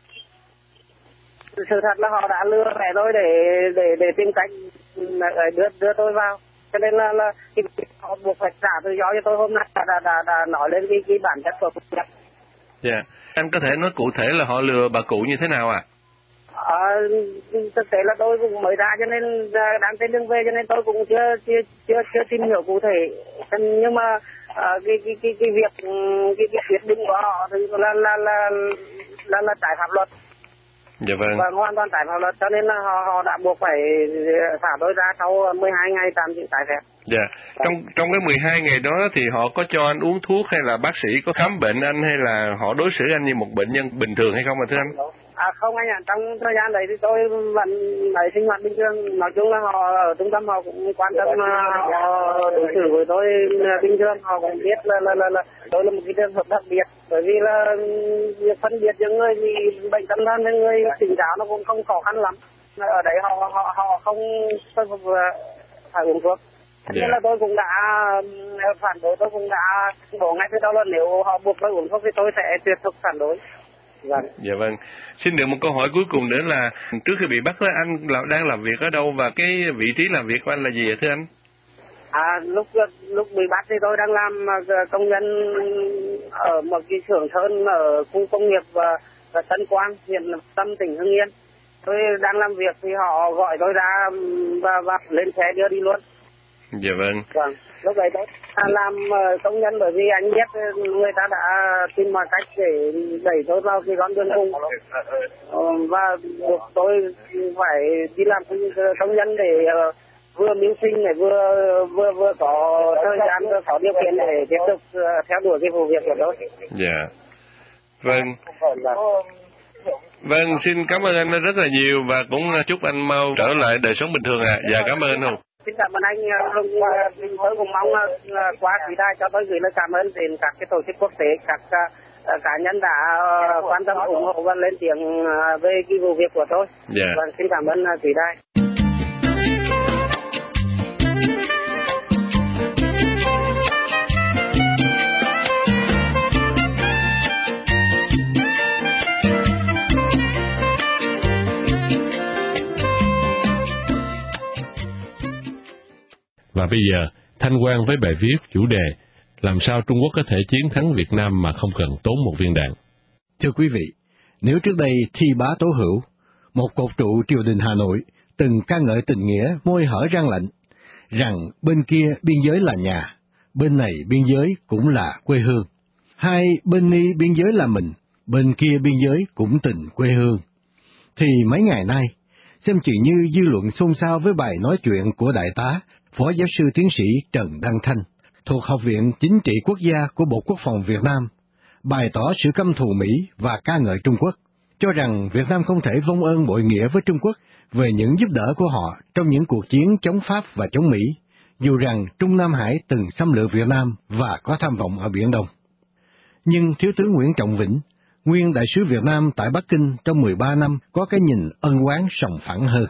Sự thật là họ đã lừa mẹ tôi để tìm cách đưa tôi vào, cho nên là họ buộc phải trả tự do cho tôi. Hôm nay đã nói lên cái bản chất của vụ việc. Dạ. Anh có thể nói cụ thể là họ lừa bà cụ như thế nào ạ? Thực tế là tôi cũng mới ra cho nên đang trên đường về, cho nên tôi cũng chưa tìm hiểu cụ thể. Nhưng mà cái việc quyết định của họ thì là trái pháp luật. Dạ vâng. Và hoàn toàn trái pháp luật, cho nên là họ đã buộc phải thả tôi ra sau 12 ngày tạm giữ trái phép. Dạ. Trong cái 12 ngày đó thì họ có cho anh uống thuốc hay là bác sĩ có khám bệnh anh, hay là họ đối xử anh như một bệnh nhân bình thường hay không mà thưa anh? Không anh ạ, trong thời gian đấy thì tôi vẫn phải sinh hoạt bình thường. Nói chung là họ ở trung tâm họ cũng quan tâm, họ đối xử với tôi bình thường. Họ cũng biết là tôi là một cái trường hợp đặc biệt, bởi vì là việc phân biệt giữa người bị bệnh tâm thần với người tỉnh táo nó cũng không khó khăn lắm. Ở đấy họ không phải uống thuốc. Nên là tôi cũng đã phản đối, tôi cũng đã bổ ngay từ đầu là nếu họ buộc tôi uống thuốc thì tôi sẽ tuyệt thực phản đối. Vâng. Dạ vâng. Xin được một câu hỏi cuối cùng nữa là trước khi bị bắt đó anh đang làm việc ở đâu và cái vị trí làm việc của anh là gì vậy thưa anh? Lúc bị bắt thì tôi đang làm công nhân ở một cái xưởng sơn ở khu công nghiệp và Tân Quang, huyện Tâm, tỉnh Hưng Yên. Tôi đang làm việc thì họ gọi tôi ra và lên xe đưa đi luôn. Dạ vâng. Vâng, lúc đấy tôi làm công nhân bởi vì anh biết người ta đã tìm mọi cách để đẩy tôi vào cái con đường cùng. Và buộc tôi phải đi làm công nhân để vừa mưu sinh này vừa có thời gian vừa có điều kiện để tiếp tục theo đuổi cái vụ việc của tôi. Dạ. Vâng. Vâng, xin cảm ơn anh rất là nhiều và cũng chúc anh mau trở lại đời sống bình thường ạ. Dạ, cảm ơn anh Hùng. Xin cảm ơn anh. Tôi cũng mong qua kỳ đài cho tôi gửi lời cảm ơn đến các cái tổ chức quốc tế, các cá nhân đã quan tâm ủng hộ và lên tiếng về cái vụ việc của tôi. Dạ. Vâng, xin cảm ơn kỳ đài. Và bây giờ, Thanh Quang với bài viết chủ đề làm sao Trung Quốc có thể chiến thắng Việt Nam mà không cần tốn một viên đạn. Thưa quý vị, nếu trước đây Thi Bá Tố Hữu, một cột trụ triều đình Hà Nội, từng ca ngợi tình nghĩa môi hở răng lạnh, rằng bên kia biên giới là nhà, bên này biên giới cũng là quê hương. Hai bên ni biên giới là mình, bên kia biên giới cũng tình quê hương. Thì mấy ngày nay, xem chuyện như dư luận xôn xao với bài nói chuyện của Đại tá, Phó Giáo sư Tiến sĩ Trần Đăng Thanh, thuộc Học viện Chính trị Quốc gia của Bộ Quốc phòng Việt Nam, bày tỏ sự căm thù Mỹ và ca ngợi Trung Quốc, cho rằng Việt Nam không thể vong ơn bội nghĩa với Trung Quốc về những giúp đỡ của họ trong những cuộc chiến chống Pháp và chống Mỹ, dù rằng Trung Nam Hải từng xâm lược Việt Nam và có tham vọng ở Biển Đông. Nhưng Thiếu tướng Nguyễn Trọng Vĩnh, nguyên đại sứ Việt Nam tại Bắc Kinh trong 13 năm, có cái nhìn ân oán sòng phẳng hơn.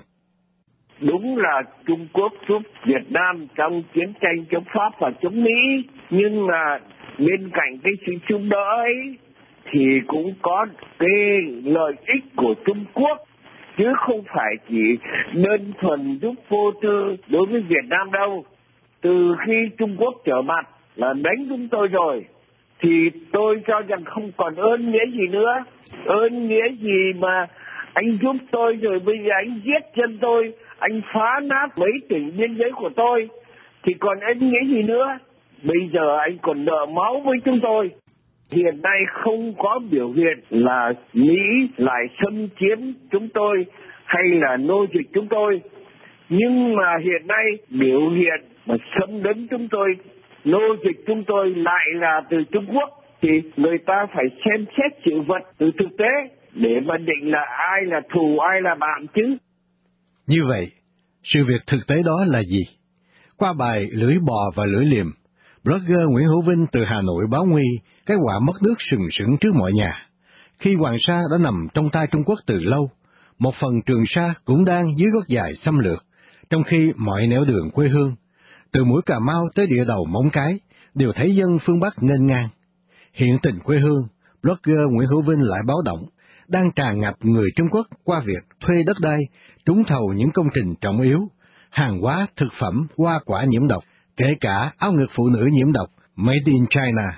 Đúng là Trung Quốc giúp Việt Nam trong chiến tranh chống Pháp và chống Mỹ, nhưng mà bên cạnh cái sự giúp đỡ ấy thì cũng có cái lợi ích của Trung Quốc, chứ không phải chỉ đơn thuần giúp vô tư đối với Việt Nam đâu. Từ khi Trung Quốc trở mặt là đánh chúng tôi rồi, thì tôi cho rằng không còn ơn nghĩa gì nữa. Ơn nghĩa gì mà anh giúp tôi rồi bây giờ anh giết chân tôi, anh phá nát mấy tỉnh biên giới của tôi, thì còn ơn nghĩa gì nữa. Bây giờ anh còn nợ máu với chúng tôi. Hiện nay không có biểu hiện là Mỹ lại xâm chiếm chúng tôi hay là nô dịch chúng tôi. Nhưng mà hiện nay biểu hiện mà xâm lấn chúng tôi, nô dịch chúng tôi lại là từ Trung Quốc, thì người ta phải xem xét sự vật từ thực tế để mà định là ai là thù, ai là bạn chứ. Như vậy, sự việc thực tế đó là gì? Qua bài Lưỡi bò và lưỡi liềm, blogger Nguyễn Hữu Vinh từ Hà Nội báo nguy cái họa mất nước sừng sững trước mọi nhà. Khi Hoàng Sa đã nằm trong tay Trung Quốc từ lâu, một phần Trường Sa cũng đang dưới gót dài xâm lược, trong khi mọi nẻo đường quê hương, từ mũi Cà Mau tới địa đầu Móng Cái, đều thấy dân phương Bắc nghênh ngang. Hiện tình quê hương, blogger Nguyễn Hữu Vinh lại báo động, đang tràn ngập người Trung Quốc qua việc thuê đất đai, trúng thầu những công trình trọng yếu, hàng hóa, thực phẩm, hoa quả nhiễm độc, kể cả áo ngực phụ nữ nhiễm độc, made in China.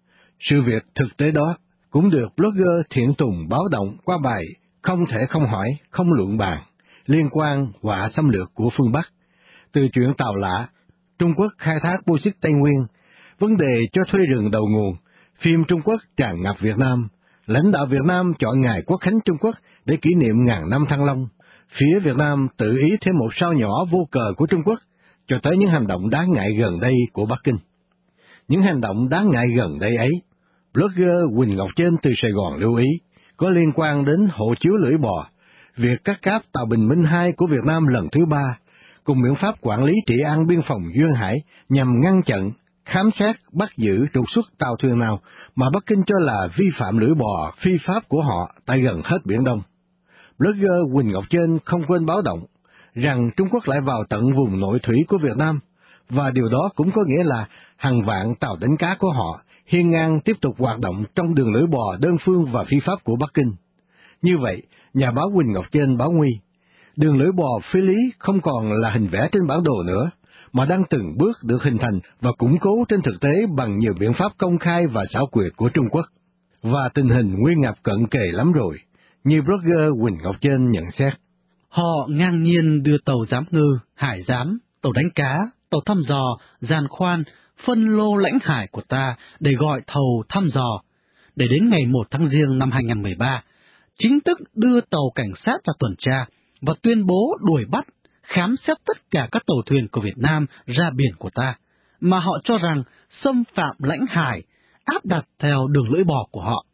Sự việc thực tế đó cũng được blogger Thiện Tùng báo động qua bài Không thể không hỏi, không luận bàn, liên quan họa xâm lược của phương Bắc. Từ chuyện Tàu Lạ, Trung Quốc khai thác bô xít Tây Nguyên, vấn đề cho thuê rừng đầu nguồn, phim Trung Quốc tràn ngập Việt Nam, lãnh đạo Việt Nam chọn ngày Quốc khánh Trung Quốc để kỷ niệm 1000 năm Thăng Long, phía Việt Nam tự ý thêm một sao nhỏ vô cờ của Trung Quốc, cho tới những hành động đáng ngại gần đây của Bắc Kinh. Những hành động đáng ngại gần đây ấy, blogger Quỳnh Ngọc Trên từ Sài Gòn lưu ý, có liên quan đến hộ chiếu lưỡi bò, việc cắt cáp tàu Bình Minh 2 của Việt Nam lần thứ 3, cùng biện pháp quản lý trị an biên phòng Duyên Hải nhằm ngăn chặn, khám xét, bắt giữ, trục xuất tàu thuyền nào mà Bắc Kinh cho là vi phạm lưỡi bò phi pháp của họ tại gần hết Biển Đông. Blogger Quỳnh Ngọc Trên không quên báo động rằng Trung Quốc lại vào tận vùng nội thủy của Việt Nam, và điều đó cũng có nghĩa là hàng vạn tàu đánh cá của họ hiên ngang tiếp tục hoạt động trong đường lưỡi bò đơn phương và phi pháp của Bắc Kinh. Như vậy, nhà báo Quỳnh Ngọc Trên báo nguy, đường lưỡi bò phi lý không còn là hình vẽ trên bản đồ nữa, mà đang từng bước được hình thành và củng cố trên thực tế bằng nhiều biện pháp công khai và xảo quyệt của Trung Quốc. Và tình hình nguy ngập cận kề lắm rồi, như blogger Quỳnh Ngọc Trên nhận xét. Họ ngang nhiên đưa tàu giám ngư, hải giám, tàu đánh cá, tàu thăm dò, giàn khoan, phân lô lãnh hải của ta để gọi thầu thăm dò, để đến ngày 1 tháng Giêng năm 2013, chính thức đưa tàu cảnh sát ra tuần tra và tuyên bố đuổi bắt, khám xét tất cả các tàu thuyền của Việt Nam ra biển của ta, mà họ cho rằng xâm phạm lãnh hải, áp đặt theo đường lưỡi bò của họ.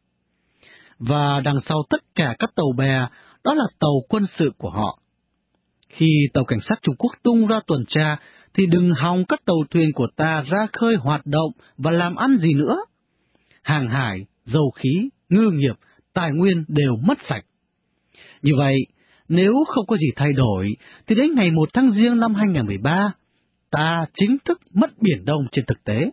Và đằng sau tất cả các tàu bè, đó là tàu quân sự của họ. Khi tàu cảnh sát Trung Quốc tung ra tuần tra, thì đừng hòng các tàu thuyền của ta ra khơi hoạt động và làm ăn gì nữa. Hàng hải, dầu khí, ngư nghiệp, tài nguyên đều mất sạch. Như vậy, nếu không có gì thay đổi, thì đến ngày 1 tháng Giêng năm 2013, ta chính thức mất Biển Đông trên thực tế.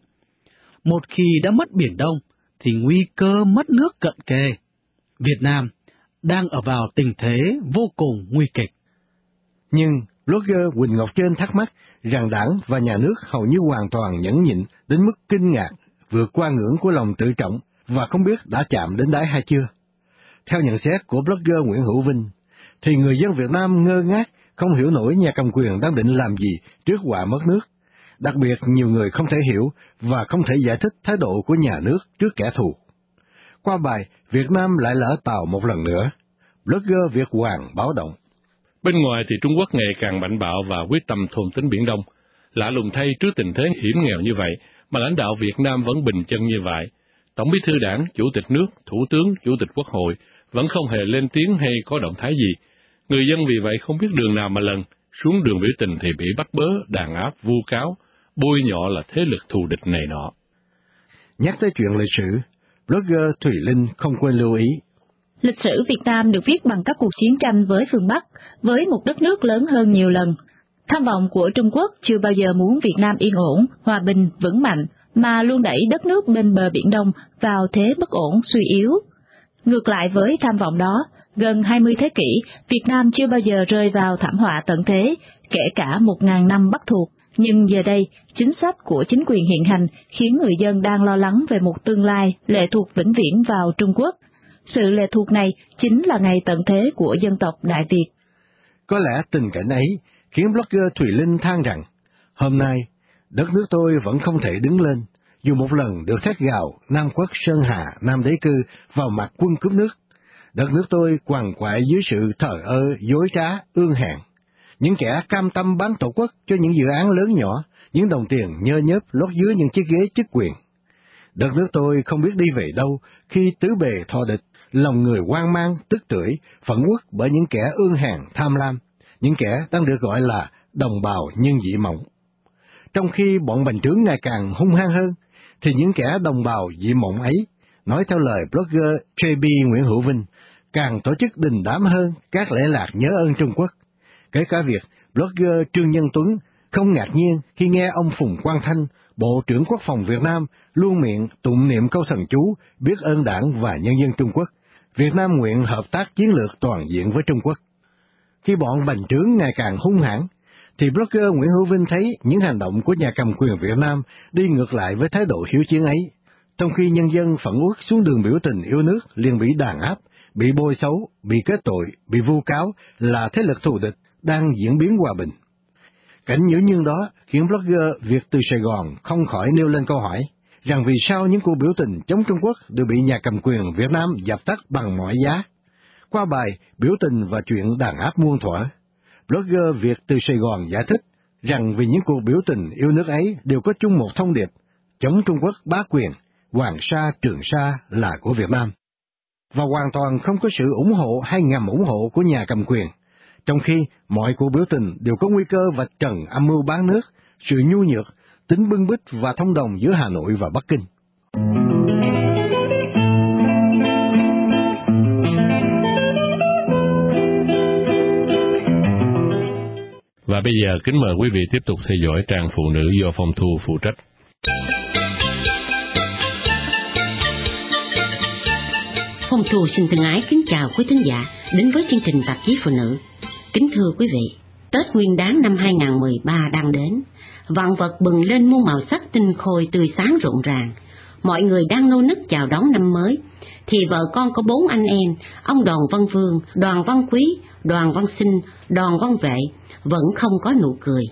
Một khi đã mất Biển Đông, thì nguy cơ mất nước cận kề. Việt Nam đang ở vào tình thế vô cùng nguy kịch. Nhưng blogger Quỳnh Ngọc Trên thắc mắc rằng Đảng và Nhà nước hầu như hoàn toàn nhẫn nhịn đến mức kinh ngạc, vượt qua ngưỡng của lòng tự trọng và không biết đã chạm đến đáy hay chưa. Theo nhận xét của blogger Nguyễn Hữu Vinh, thì người dân Việt Nam ngơ ngác, không hiểu nổi nhà cầm quyền đang định làm gì trước họa mất nước. Đặc biệt nhiều người không thể hiểu và không thể giải thích thái độ của nhà nước trước kẻ thù. Qua bài, Việt Nam lại lỡ tàu một lần nữa. Blogger Việt Hoàng báo động. Bên ngoài thì Trung Quốc ngày càng mạnh bạo và quyết tâm thôn tính Biển Đông. Lạ lùng thay, trước tình thế hiểm nghèo như vậy, mà lãnh đạo Việt Nam vẫn bình chân như vậy. Tổng bí thư Đảng, Chủ tịch nước, Thủ tướng, Chủ tịch Quốc hội vẫn không hề lên tiếng hay có động thái gì. Người dân vì vậy không biết đường nào mà lần, xuống đường biểu tình thì bị bắt bớ, đàn áp, vu cáo, bôi nhọ là thế lực thù địch này nọ. Nhắc tới chuyện lịch sử, blogger Thùy Linh không quên lưu ý. Lịch sử Việt Nam được viết bằng các cuộc chiến tranh với phương Bắc, với một đất nước lớn hơn nhiều lần. Tham vọng của Trung Quốc chưa bao giờ muốn Việt Nam yên ổn, hòa bình, vững mạnh, mà luôn đẩy đất nước bên bờ Biển Đông vào thế bất ổn, suy yếu. Ngược lại với tham vọng đó, gần 20 thế kỷ, Việt Nam chưa bao giờ rơi vào thảm họa tận thế, kể cả 1.000 năm Bắc thuộc. Nhưng giờ đây, chính sách của chính quyền hiện hành khiến người dân đang lo lắng về một tương lai lệ thuộc vĩnh viễn vào Trung Quốc. Sự lệ thuộc này chính là ngày tận thế của dân tộc Đại Việt. Có lẽ tình cảnh ấy khiến blogger Thùy Linh than rằng, hôm nay, đất nước tôi vẫn không thể đứng lên, dù một lần được thét gào Nam Quốc Sơn Hà Nam Đế Cư vào mặt quân cướp nước. Đất nước tôi quằn quại dưới sự thờ ơ, dối trá, ương hèn. Những kẻ cam tâm bán tổ quốc cho những dự án lớn nhỏ, những đồng tiền nhơ nhớp lót dưới những chiếc ghế chức quyền. Đất nước tôi không biết đi về đâu khi tứ bề thọ địch, lòng người hoang mang, tức tưởi, phẫn uất bởi những kẻ ương hèn tham lam, những kẻ đang được gọi là đồng bào nhân dị mỏng. Trong khi bọn bành trướng ngày càng hung hăng hơn, thì những kẻ đồng bào dị mỏng ấy, nói theo lời blogger JB Nguyễn Hữu Vinh, càng tổ chức đình đám hơn các lễ lạc nhớ ơn Trung Quốc. Kể cả việc blogger Trương Nhân Tuấn không ngạc nhiên khi nghe ông Phùng Quang Thanh, Bộ trưởng Quốc phòng Việt Nam, luôn miệng tụng niệm câu thần chú biết ơn Đảng và nhân dân Trung Quốc, Việt Nam nguyện hợp tác chiến lược toàn diện với Trung Quốc. Khi bọn bành trướng ngày càng hung hãn, thì blogger Nguyễn Hữu Vinh thấy những hành động của nhà cầm quyền Việt Nam đi ngược lại với thái độ hiếu chiến ấy. Trong khi nhân dân phẫn uất xuống đường biểu tình yêu nước liền bị đàn áp, bị bôi xấu, bị kết tội, bị vu cáo là thế lực thù địch đang diễn biến hòa bình. Cảnh nhiễu nhương đó khiến blogger Việt từ Sài Gòn không khỏi nêu lên câu hỏi rằng vì sao những cuộc biểu tình chống Trung Quốc đều bị nhà cầm quyền Việt Nam dập tắt bằng mọi giá. Qua bài Biểu tình và chuyện đàn áp muôn thuở, blogger Việt từ Sài Gòn giải thích rằng vì những cuộc biểu tình yêu nước ấy đều có chung một thông điệp, chống Trung Quốc bá quyền, Hoàng Sa, Trường Sa là của Việt Nam, và hoàn toàn không có sự ủng hộ hay ngầm ủng hộ của nhà cầm quyền, trong khi mọi cuộc biểu tình đều có nguy cơ vạch trần âm mưu bán nước, sự nhu nhược, tính bưng bít và thông đồng giữa Hà Nội và Bắc Kinh. Và bây giờ kính mời quý vị tiếp tục theo dõi trang phụ nữ do Phong Thu phụ trách. Phong Thu xin thân ái kính chào quý thính giả đến với chương trình tạp chí phụ nữ. Kính thưa quý vị, Tết Nguyên Đán năm 2013 đang đến, vạn vật bừng lên muôn màu sắc tinh khôi tươi sáng rộn ràng. Mọi người đang nô nức chào đón năm mới, thì vợ con có 4 anh em, ông Đoàn Văn Vương, Đoàn Văn Quý, Đoàn Văn Sinh, Đoàn Văn Vệ, vẫn không có nụ cười.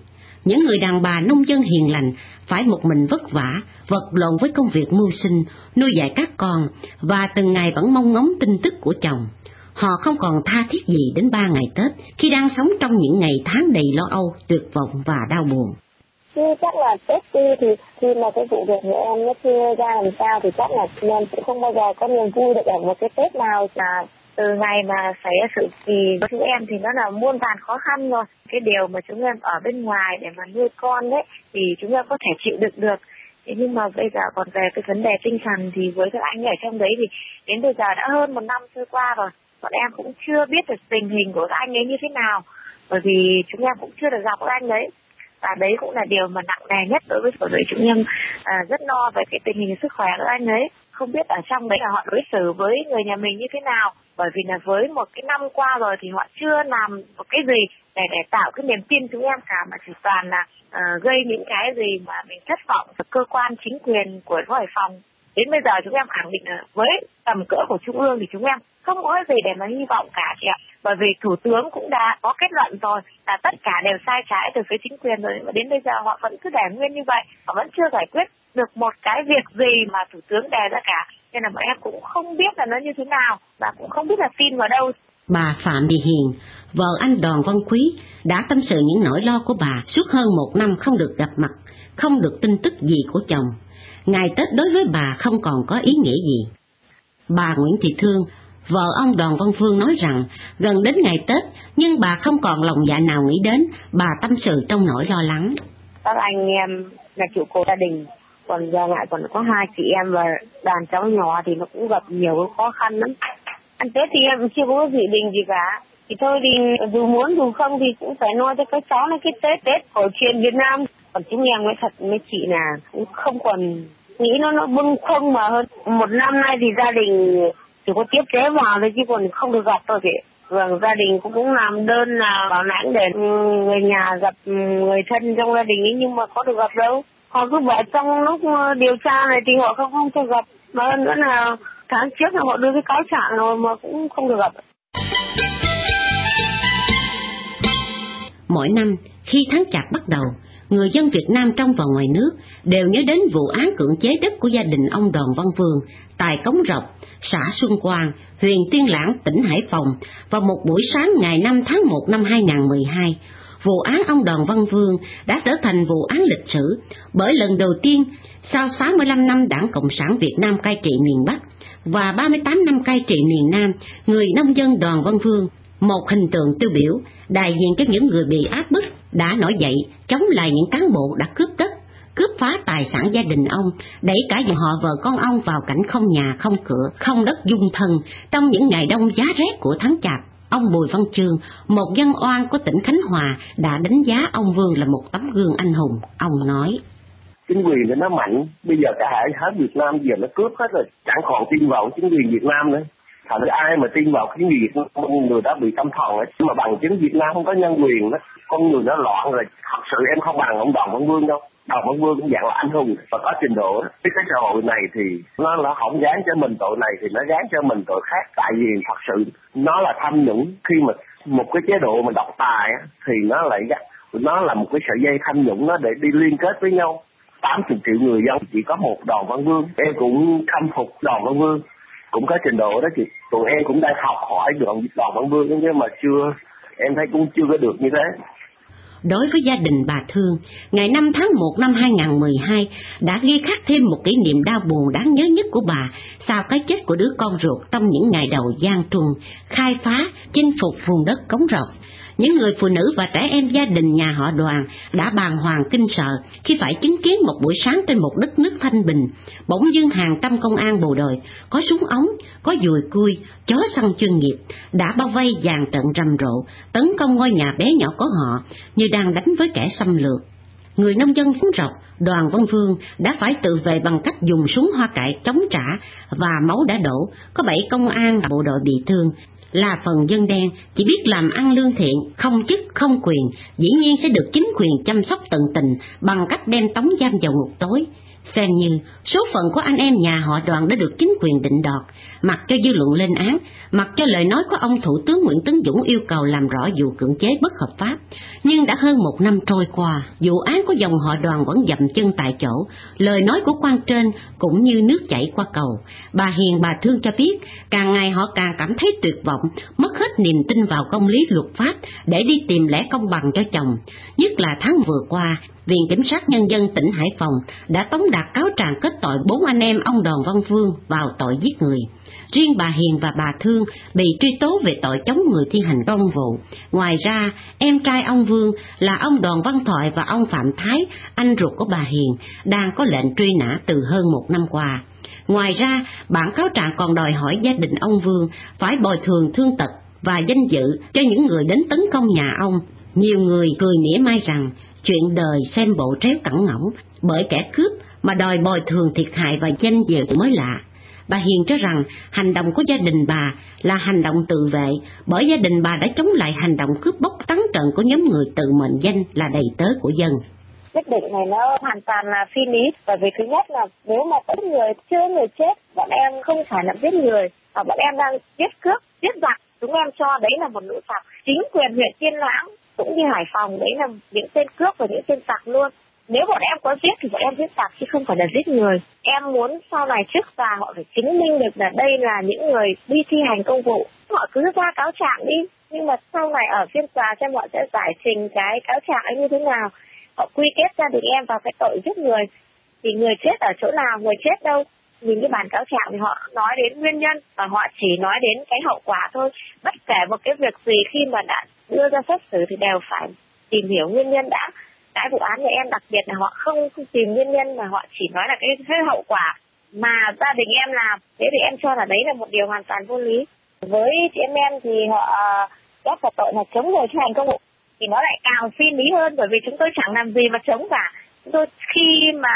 Những người đàn bà nông dân hiền lành phải một mình vất vả, vật lộn với công việc mưu sinh, nuôi dạy các con và từng ngày vẫn mong ngóng tin tức của chồng. Họ không còn tha thiết gì đến 3 ngày Tết khi đang sống trong những ngày tháng đầy lo âu, tuyệt vọng và đau buồn. Chứ chắc là Tết thì khi mà cái vụ việc của em nó chưa ra làm sao thì chắc là em cũng không bao giờ có niềm vui được ở một cái Tết nào. Là từ ngày mà xảy ra sự thì chúng em thì nó là muôn vàn khó khăn rồi. Cái điều mà chúng em ở bên ngoài để mà nuôi con đấy thì chúng em có thể chịu đựng được. Thế nhưng mà bây giờ còn về cái vấn đề tinh thần thì với các anh ở trong đấy thì đến bây giờ đã hơn 1 năm trôi qua rồi. Bọn em cũng chưa biết được tình hình của các anh ấy như thế nào. Bởi vì chúng em cũng chưa được gặp các anh đấy. Và đấy cũng là điều mà nặng nề nhất đối với chúng em, rất lo về cái tình hình sức khỏe của anh ấy. Không biết ở trong đấy là họ đối xử với người nhà mình như thế nào. Bởi vì là với một cái năm qua rồi thì họ chưa làm một cái gì để tạo cái niềm tin chúng em cả, mà chỉ toàn là gây những cái gì mà mình thất vọng từ cơ quan chính quyền của Hải Phòng. Đến bây giờ chúng em khẳng định là với tầm cỡ của Trung ương thì chúng em không có gì để mà hy vọng cả chị ạ. Bởi vì Thủ tướng cũng đã có kết luận rồi là tất cả đều sai trái từ phía chính quyền rồi, mà đến bây giờ họ vẫn cứ để nguyên như vậy, họ vẫn chưa giải quyết được một cái việc gì mà Thủ tướng đề ra cả. Nên là bọn em cũng không biết là nó như thế nào và cũng không biết là tin vào đâu. Bà Phạm Thị Hiền, vợ anh Đoàn Văn Quý, đã tâm sự những nỗi lo của bà suốt hơn 1 năm không được gặp mặt, không được tin tức gì của chồng. Ngày Tết đối với bà không còn có ý nghĩa gì. Bà Nguyễn Thị Thương, vợ ông Đoàn Văn Phương nói rằng gần đến ngày Tết nhưng bà không còn lòng dạ nào nghĩ đến, bà tâm sự trong nỗi lo lắng. Các anh em là trụ cột gia đình, còn giờ lại còn có 2 chị em và đàn cháu nhỏ thì nó cũng gặp nhiều khó khăn lắm. Ăn Tết thì em chưa có dự định gì cả. Thì thôi thì dù muốn dù không thì cũng phải nói cho các cháu là cái Tết cổ truyền Việt Nam. Còn chúng em nói thật với chị là cũng không còn nghĩ nó bưng không mà hơn. 1 năm nay thì gia đình chỉ có tiếp tế vào thôi chứ còn không được gặp thôi chị. Vâng, gia đình cũng làm đơn là bảo lãnh để người nhà gặp người thân trong gia đình ấy, nhưng mà có được gặp đâu. Họ cứ bảo trong lúc điều tra này thì họ không cho gặp. Mà hơn nữa là tháng trước là họ đưa cái cáo trạng rồi mà cũng không được gặp. Mỗi năm, khi tháng Chạp bắt đầu, người dân Việt Nam trong và ngoài nước đều nhớ đến vụ án cưỡng chế đất của gia đình ông Đoàn Văn Vương tại Cống Rọc, xã Xuân Quang, huyện Tiên Lãng, tỉnh Hải Phòng vào một buổi sáng ngày 5 tháng 1 năm 2012. Vụ án ông Đoàn Văn Vương đã trở thành vụ án lịch sử bởi lần đầu tiên sau 65 năm Đảng Cộng sản Việt Nam cai trị miền Bắc và 38 năm cai trị miền Nam, người nông dân Đoàn Văn Vương, một hình tượng tiêu biểu, đại diện cho những người bị áp bức, đã nổi dậy chống lại những cán bộ đã cướp đất, cướp phá tài sản gia đình ông, đẩy cả họ vợ con ông vào cảnh không nhà, không cửa, không đất dung thân trong những ngày đông giá rét của tháng Chạp. Ông Bùi Văn Chương, một dân oan của tỉnh Khánh Hòa, đã đánh giá ông Vương là một tấm gương anh hùng. Ông nói: chính quyền thì nó mạnh, bây giờ cả hết Việt Nam giờ nó cướp hết rồi, chẳng còn tin vào chính quyền Việt Nam nữa. Thành ra ai mà tin vào chính quyền Việt Nam, người đó bị tâm thần ấy. Nhưng mà bằng chứng Việt Nam không có nhân quyền đó, con người nó loạn rồi. Thật sự em không bằng ông Đoàn Văn Vương đâu. Đoàn Văn Vương cũng dạng là anh hùng và có trình độ đó. Cái xã hội này thì nó không gán cho mình tội này thì nó gán cho mình tội khác. Tại vì thật sự nó là tham nhũng. Khi mà một cái chế độ mà độc tài á, thì nó là một cái sợi dây tham nhũng nó để đi liên kết với nhau. 80 triệu người dân chỉ có một Đoàn Văn Vương. Em cũng khâm phục Đoàn Văn Vương, cũng có trình độ đó chị. Tụi em cũng đang học hỏi được Đoàn Văn Vương nhưng mà em thấy cũng chưa có được như thế. Đối với gia đình bà Thương, ngày 5 tháng 1 năm 2012 đã ghi khắc thêm một kỷ niệm đau buồn đáng nhớ nhất của bà sau cái chết của đứa con ruột trong những ngày đầu gian truân, khai phá, chinh phục vùng đất Cống Rọc. Những người phụ nữ và trẻ em gia đình nhà họ Đoàn đã bàng hoàng kinh sợ khi phải chứng kiến một buổi sáng trên một đất nước thanh bình, bỗng dưng hàng trăm công an bộ đội, có súng ống, có dùi cui, chó săn chuyên nghiệp, đã bao vây dàn trận rầm rộ, tấn công ngôi nhà bé nhỏ của họ như đang đánh với kẻ xâm lược. Người nông dân Phú Rọc, Đoàn Văn Vương đã phải tự vệ bằng cách dùng súng hoa cải chống trả và máu đã đổ, có 7 công an và bộ đội bị thương. Là phần dân đen chỉ biết làm ăn lương thiện, không chức không quyền, dĩ nhiên sẽ được chính quyền chăm sóc tận tình bằng cách đem tống giam vào ngục tối. Xem như số phận của anh em nhà họ Đoàn đã được chính quyền định đoạt, mặc cho dư luận lên án, mặc cho lời nói của ông Thủ tướng Nguyễn Tấn Dũng yêu cầu làm rõ vụ cưỡng chế bất hợp pháp. Nhưng đã hơn 1 năm trôi qua, vụ án của dòng họ Đoàn vẫn dậm chân tại chỗ, lời nói của quan trên cũng như nước chảy qua cầu. Bà Hiền bà Thương cho biết, càng ngày họ càng cảm thấy tuyệt vọng, mất hết niềm tin vào công lý luật pháp để đi tìm lẽ công bằng cho chồng. Nhất là tháng vừa qua, Viện Kiểm sát Nhân dân tỉnh Hải Phòng đã tống đạt cáo trạng kết tội 4 anh em ông Đoàn Văn Vương vào tội giết người. Riêng bà Hiền và bà Thương bị truy tố về tội chống người thi hành công vụ. Ngoài ra, em trai ông Vương là ông Đoàn Văn Thoại và ông Phạm Thái, anh ruột của bà Hiền, đang có lệnh truy nã từ hơn 1 năm qua. Ngoài ra, bản cáo trạng còn đòi hỏi gia đình ông Vương phải bồi thường thương tật và danh dự cho những người đến tấn công nhà ông. Nhiều người cười mỉa mai rằng chuyện đời xem bộ tréo cẳng ngỗng, bởi kẻ cướp mà đòi bồi thường thiệt hại và danh dự mới lạ. Bà Hiền cho rằng hành động của gia đình bà là hành động tự vệ, bởi gia đình bà đã chống lại hành động cướp bóc trắng trợn của nhóm người tự mệnh danh là đầy tớ của dân. Quyết định này nó hoàn toàn là phi lý, bởi vì thứ nhất là nếu mà có người chưa người chết, bọn em không phải là giết người, mà bọn em đang giết cướp, giết giặc, chúng em cho đấy là một tội phạm. Chính quyền huyện Tiên Lãng cũng như Hải Phòng đấy là những tên cướp và những tên giặc luôn. Nếu bọn em có giết thì bọn em giết giặc chứ không phải là giết người. Em muốn sau này trước tòa họ phải chứng minh được là đây là những người đi thi hành công vụ. Họ cứ ra cáo trạng đi, nhưng mà sau này ở phiên tòa xem họ sẽ giải trình cái cáo trạng ấy như thế nào. Họ quy kết gia đình em vào cái tội giết người, thì người chết ở chỗ nào, người chết đâu. Nhìn cái bản cáo trạng thì họ nói đến nguyên nhân và họ chỉ nói đến cái hậu quả thôi. Bất kể một cái việc gì khi mà đã đưa ra xét xử thì đều phải tìm hiểu nguyên nhân đã. Cái vụ án của em đặc biệt là họ không tìm nguyên nhân mà họ chỉ nói là cái hậu quả mà gia đình em làm. Thế thì em cho là đấy là một điều hoàn toàn vô lý. Với chị em thì họ ép vào tội là chống người thi hành công vụ thì nó lại càng phi lý hơn, bởi vì chúng tôi chẳng làm gì mà chống cả. Khi mà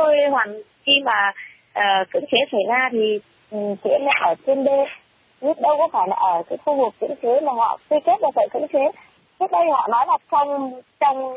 cưỡng chế xảy ra thì chị em ở trên đê, nhưng đâu có phải là ở cái khu vực cưỡng chế mà họ quy kết là tội cưỡng chế. Trước đây họ nói là trong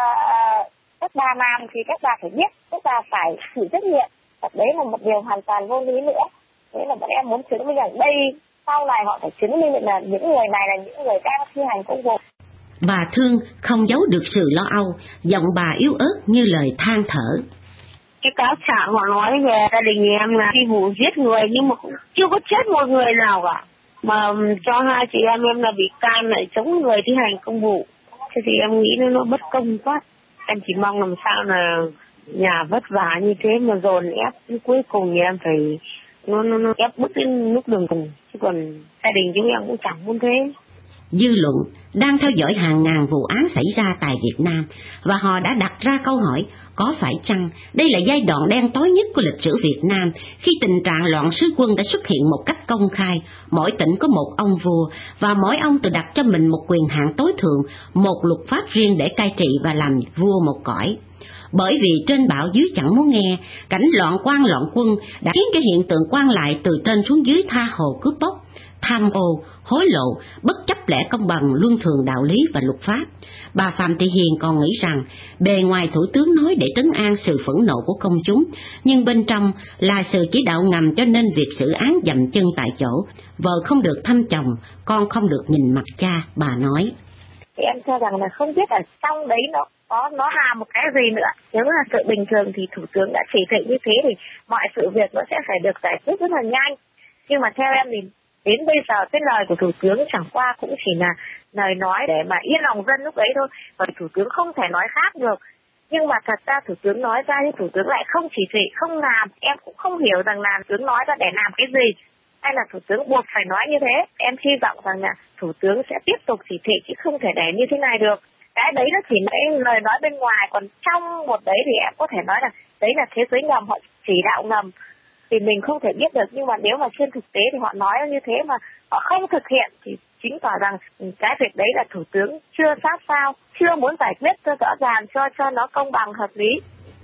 các bà làm thì các bà phải biết, các bà phải chịu trách nhiệm. Đấy là một điều hoàn toàn vô lý nữa. Thế là bọn em muốn chứng minh rằng đây sau này họ phải chứng minh được là những người này là những người đang thi hành công vụ. Bà Thương không giấu được sự lo âu, giọng bà yếu ớt như lời than thở. Cái cáo trạng họ nói về gia đình em là khi vụ giết người nhưng mà chưa có chết một người nào cả. Mà cho hai chị em là bị can lại chống người thi hành công vụ. Thế thì em nghĩ nó bất công quá. Em chỉ mong làm sao là nhà vất vả như thế mà dồn ép, cuối cùng thì em phải nó ép bước đến lúc đường cùng. Chứ còn gia đình chúng em cũng chẳng muốn thế. Dư luận đang theo dõi hàng ngàn vụ án xảy ra tại Việt Nam và họ đã đặt ra câu hỏi có phải chăng đây là giai đoạn đen tối nhất của lịch sử Việt Nam khi tình trạng loạn sứ quân đã xuất hiện một cách công khai, mỗi tỉnh có một ông vua và mỗi ông tự đặt cho mình một quyền hạn tối thượng, một luật pháp riêng để cai trị và làm vua một cõi. Bởi vì trên bão dưới chẳng muốn nghe, cảnh loạn quan loạn quân đã khiến cái hiện tượng quan lại từ trên xuống dưới tha hồ cướp bóc, tham ô, hối lộ, bất chấp lẽ công bằng, luân thường đạo lý và luật pháp. Bà Phạm Thị Hiền còn nghĩ rằng bề ngoài thủ tướng nói để trấn an sự phẫn nộ của công chúng, nhưng bên trong là sự chỉ đạo ngầm cho nên việc xử án dậm chân tại chỗ. Vợ không được thăm chồng, con không được nhìn mặt cha, bà nói. Em cho rằng là không biết ở trong đấy nó làm một cái gì nữa. Nếu là sự bình thường thì thủ tướng đã chỉ thị như thế thì mọi sự việc nó sẽ phải được giải quyết rất là nhanh. Nhưng mà theo em thì đến bây giờ cái lời của thủ tướng chẳng qua cũng chỉ là lời nói để mà yên lòng dân lúc ấy thôi. Bởi thủ tướng không thể nói khác được. Nhưng mà thật ra thủ tướng nói ra thì thủ tướng lại không chỉ thị, không làm. Em cũng không hiểu rằng là thủ tướng nói ra để làm cái gì. Hay là thủ tướng buộc phải nói như thế. Em hy vọng rằng là thủ tướng sẽ tiếp tục chỉ thị chứ không thể để như thế này được. Cái đấy nó chỉ là lời nói bên ngoài, còn trong một đấy thì em có thể nói là đấy là thế giới ngầm, họ chỉ đạo ngầm thì mình không thể biết được. Nhưng mà nếu mà trên thực tế thì họ nói như thế mà họ không thực hiện thì chứng tỏ rằng cái việc đấy là thủ tướng chưa sát sao, chưa muốn giải quyết cho rõ ràng cho nó công bằng hợp lý.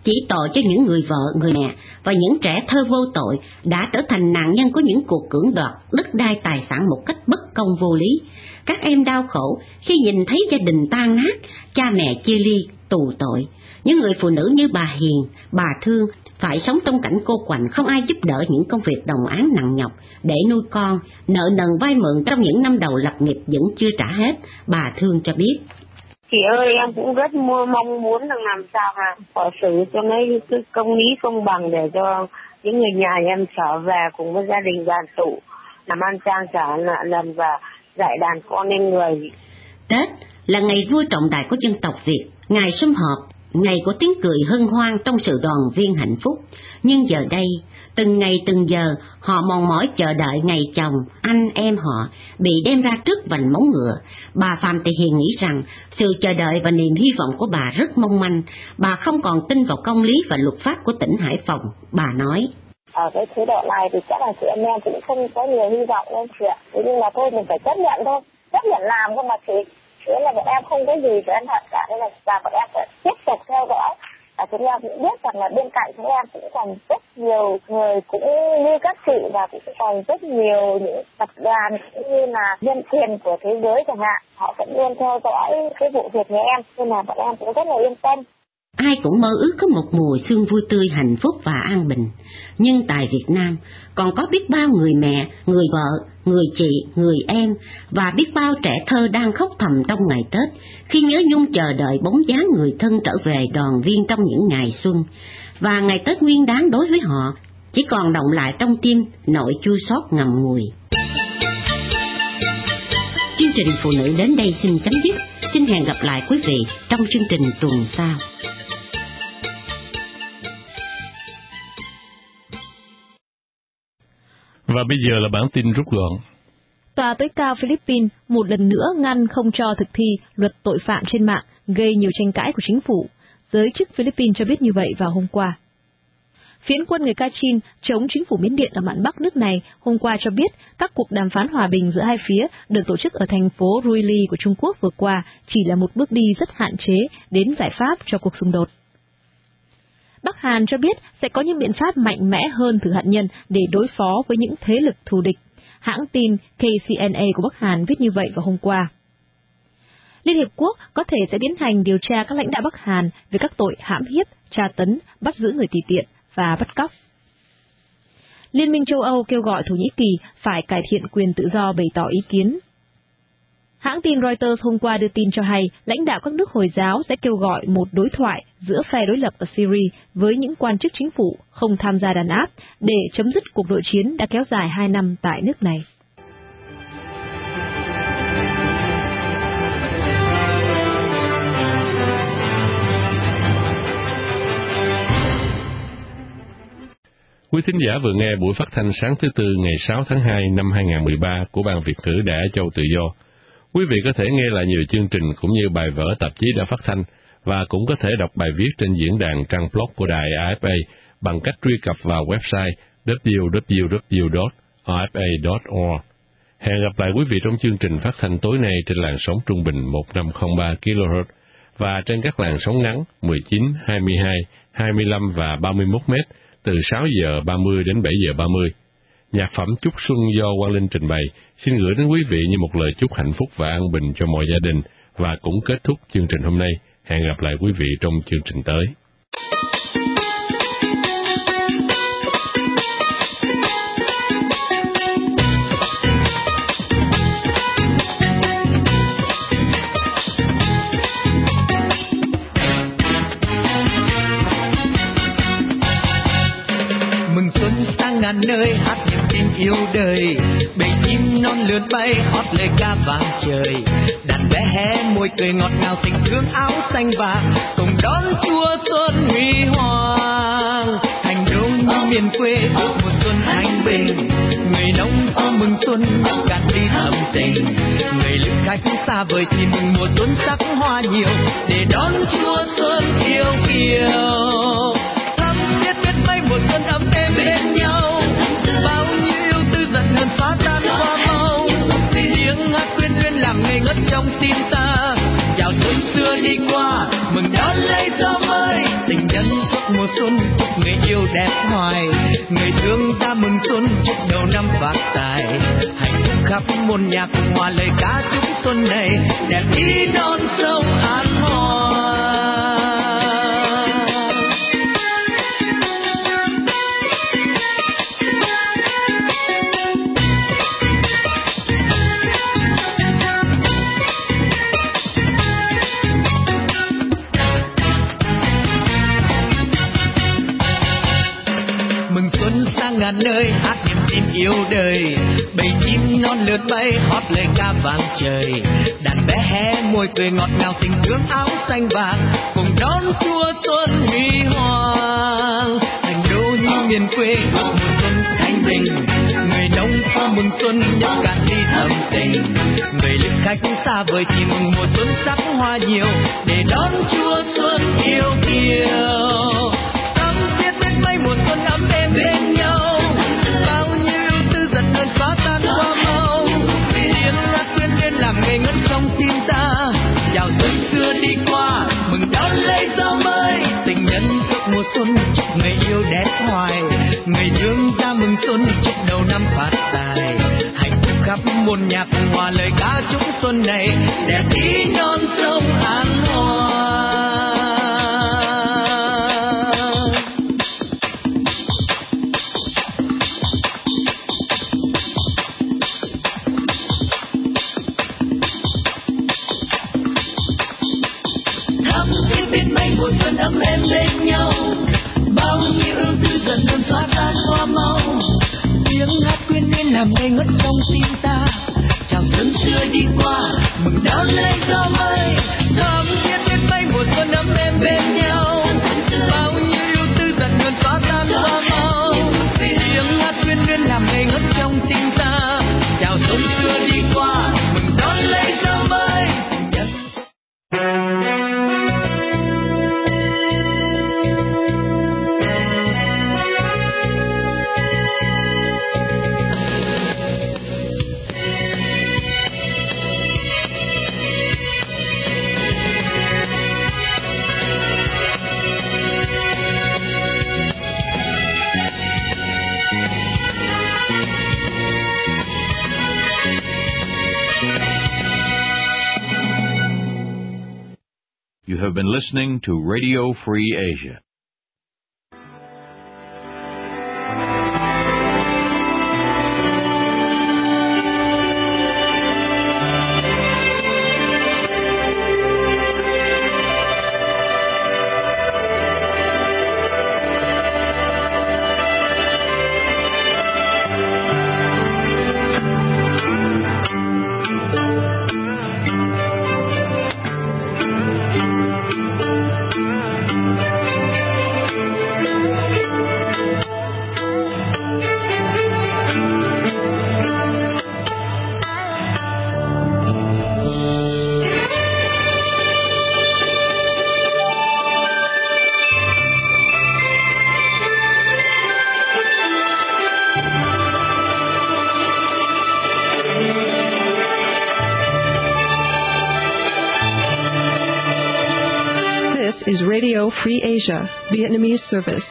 Chỉ tội cho những người vợ, người mẹ và những trẻ thơ vô tội đã trở thành nạn nhân của những cuộc cưỡng đoạt đất đai tài sản một cách bất công vô lý. Các em đau khổ khi nhìn thấy gia đình tan nát, cha mẹ chia ly, tù tội. Những người phụ nữ như bà Hiền, bà Thương phải sống trong cảnh cô quạnh, không ai giúp đỡ những công việc đồng áng nặng nhọc để nuôi con, nợ nần vay mượn trong những năm đầu lập nghiệp vẫn chưa trả hết. Bà Thương cho biết: Chị ơi, em cũng rất mong muốn là làm sao mà họ xử cho mấy cái công lý công bằng để cho những người nhà em trở về cùng với gia đình đoàn tụ, làm ăn trang trả nợ nần và dạy đàn con nên người. Tết là ngày vui trọng đại của dân tộc Việt, ngày sum họp, ngày của tiếng cười hân hoan trong sự đoàn viên hạnh phúc. Nhưng giờ đây, từng ngày từng giờ, họ mòn mỏi chờ đợi ngày chồng, anh em họ bị đem ra trước vành móng ngựa. Bà Phạm Thị Hiền nghĩ rằng sự chờ đợi và niềm hy vọng của bà rất mong manh. Bà không còn tin vào công lý và luật pháp của tỉnh Hải Phòng. Bà nói: Ở cái chế độ này thì chắc là chị em cũng không có nhiều hy vọng đâu chị ạ. Thế nhưng mà thôi, mình phải chấp nhận thôi, chấp nhận làm thôi mà chị. Thế là bọn em không có gì cho em thật cả, nên là bọn em phải tiếp tục theo dõi. Và chúng em cũng biết rằng là bên cạnh chúng em cũng còn rất nhiều người cũng như các chị, và cũng còn rất nhiều những tập đoàn cũng như là nhân quyền của thế giới chẳng hạn, họ vẫn luôn theo dõi cái vụ việc nhà em, nên là bọn em cũng rất là yên tâm. Ai cũng mơ ước có một mùa xuân vui tươi, hạnh phúc và an bình. Nhưng tại Việt Nam còn có biết bao người mẹ, người vợ, người chị, người em và biết bao trẻ thơ đang khóc thầm trong ngày Tết khi nhớ nhung chờ đợi bóng dáng người thân trở về đoàn viên trong những ngày xuân. Và ngày Tết Nguyên Đán đối với họ chỉ còn đọng lại trong tim nỗi chua xót ngậm ngùi. Chương trình Phụ nữ đến đây xin chấm dứt. Xin hẹn gặp lại quý vị trong chương trình tuần sau. Và bây giờ là bản tin rút gọn. Tòa tối cao Philippines một lần nữa ngăn không cho thực thi luật tội phạm trên mạng, gây nhiều tranh cãi của chính phủ. Giới chức Philippines cho biết như vậy vào hôm qua. Phiến quân người Kachin chống chính phủ Miến Điện ở mạn Bắc nước này hôm qua cho biết các cuộc đàm phán hòa bình giữa hai phía được tổ chức ở thành phố Ruili của Trung Quốc vừa qua chỉ là một bước đi rất hạn chế đến giải pháp cho cuộc xung đột. Bắc Hàn cho biết sẽ có những biện pháp mạnh mẽ hơn thử hạt nhân để đối phó với những thế lực thù địch. Hãng tin KCNA của Bắc Hàn viết như vậy vào hôm qua. Liên Hiệp Quốc có thể sẽ tiến hành điều tra các lãnh đạo Bắc Hàn về các tội hãm hiếp, tra tấn, bắt giữ người tùy tiện và bắt cóc. Liên minh châu Âu kêu gọi Thổ Nhĩ Kỳ phải cải thiện quyền tự do bày tỏ ý kiến. Hãng tin Reuters hôm qua đưa tin cho hay lãnh đạo các nước Hồi giáo sẽ kêu gọi một đối thoại giữa phe đối lập ở Syria với những quan chức chính phủ không tham gia đàn áp để chấm dứt cuộc nội chiến đã kéo dài 2 năm tại nước này. Quý thính giả vừa nghe buổi phát thanh sáng thứ Tư ngày 6 tháng 2 năm 2013 của Ban Việt ngữ Đài Á Châu Tự Do. Quý vị có thể nghe lại nhiều chương trình cũng như bài vở tạp chí đã phát thanh và cũng có thể đọc bài viết trên diễn đàn trang blog của đài AFA bằng cách truy cập vào website www.rfa.org. Hẹn gặp lại quý vị trong chương trình phát thanh tối nay trên làn sóng trung bình 1503 kHz và trên các làn sóng ngắn 19, 22, 25 và 31 m từ 6 giờ 30 đến 7 giờ 30. Nhạc phẩm Chúc Xuân do Quang Linh trình bày xin gửi đến quý vị như một lời chúc hạnh phúc và an bình cho mọi gia đình và cũng kết thúc chương trình hôm nay. Hẹn gặp lại quý vị trong chương trình tới. Ngàn nơi hát niềm tin yêu đời, bầy chim non lượn bay hót lời ca vang trời, đàn bé hé môi cười ngọt ngào tình thương áo xanh vàng cùng đón Chúa Xuân huy hoàng. Thành đô như miền quê ước một xuân thanh bình, người nông có mừng xuân cạn đi thầm tình, người lữ khách xa vời thì mừng mùa xuân sắc hoa nhiều để đón Chúa Xuân yêu kiều. Thắm thiết biết mấy mùa xuân ấm êm bên nhau, bao nhiêu yêu tư giận hờn phá tan qua mau, tiếng hát quyến luyến làm ngây ngất trong tim ta. Chào xuân xưa đi qua mừng đón lấy gió mới, tình nhân suốt xuân, chúc người yêu đẹp hoài. Người thương ta mừng xuân, chúc đầu năm phát tài. Hạnh phúc khắp muôn nhà cùng hòa lời ca chúc xuân này đẹp đi non sông an hòa. Ngàn nơi hát niềm tin yêu đời, bầy chim non lượn bay hót lời ca vang trời. Đàn bé hé môi cười ngọt ngào tình thương áo xanh vàng, cùng đón Chúa xuân huy hoàng. Thành đô như miền quê mùa xuân thanh bình, người nông có mừng xuân nhớ cạn ly thầm tình. Người lữ khách xa vời chỉ mừng mùa xuân sắc hoa nhiều, để đón Chúa xuân yêu kiều. Tâm thiết biết mấy mùa xuân ấm êm bên nhau, xóa tan qua mau. Tiếng hát quyên lên làm ngây ngất trong tim ta. Chào xuân xưa đi qua, mừng đón lấy gió mới. Tình nhân ước mùa xuân, chúc người yêu đẹp hoài. Người thương ta mừng xuân, chúc đầu năm phát tài. Hạnh phúc khắp muôn nhà cùng hòa lời ca chúc xuân này đẹp đi non sông an hòa. Ấm êm bên nhau, bao nhiêu ước tư dần dần xóa tan qua mau. Tiếng hát quyên lên làm ngây ngất trong tim ta. Chào xuân xưa đi qua, mừng đón lấy gió mới. Thắm thiết biết mấy mùa xuân ấm êm bên nhau, bao nhiêu ước tư dần dần xóa tan qua mau. Tiếng hát quyên lên làm ngây ngất trong tim ta. Chào xuân xưa đi qua, mừng đón lấy gió mới. You have been listening to Radio Free Asia. Is Radio Free Asia, Vietnamese service.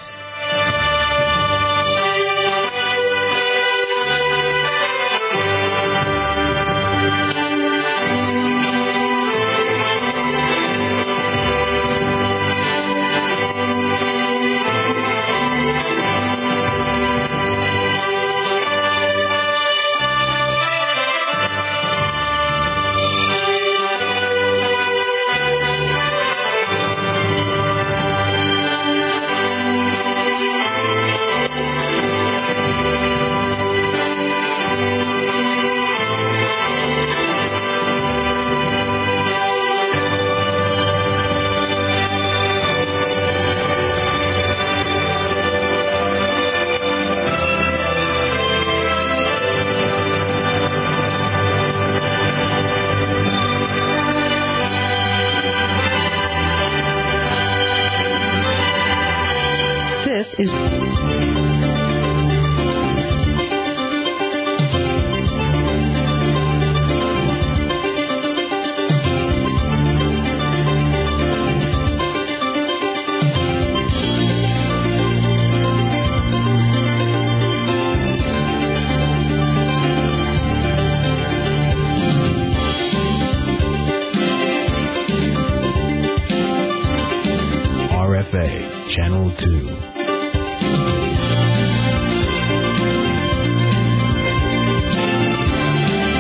Cafe, Channel 2.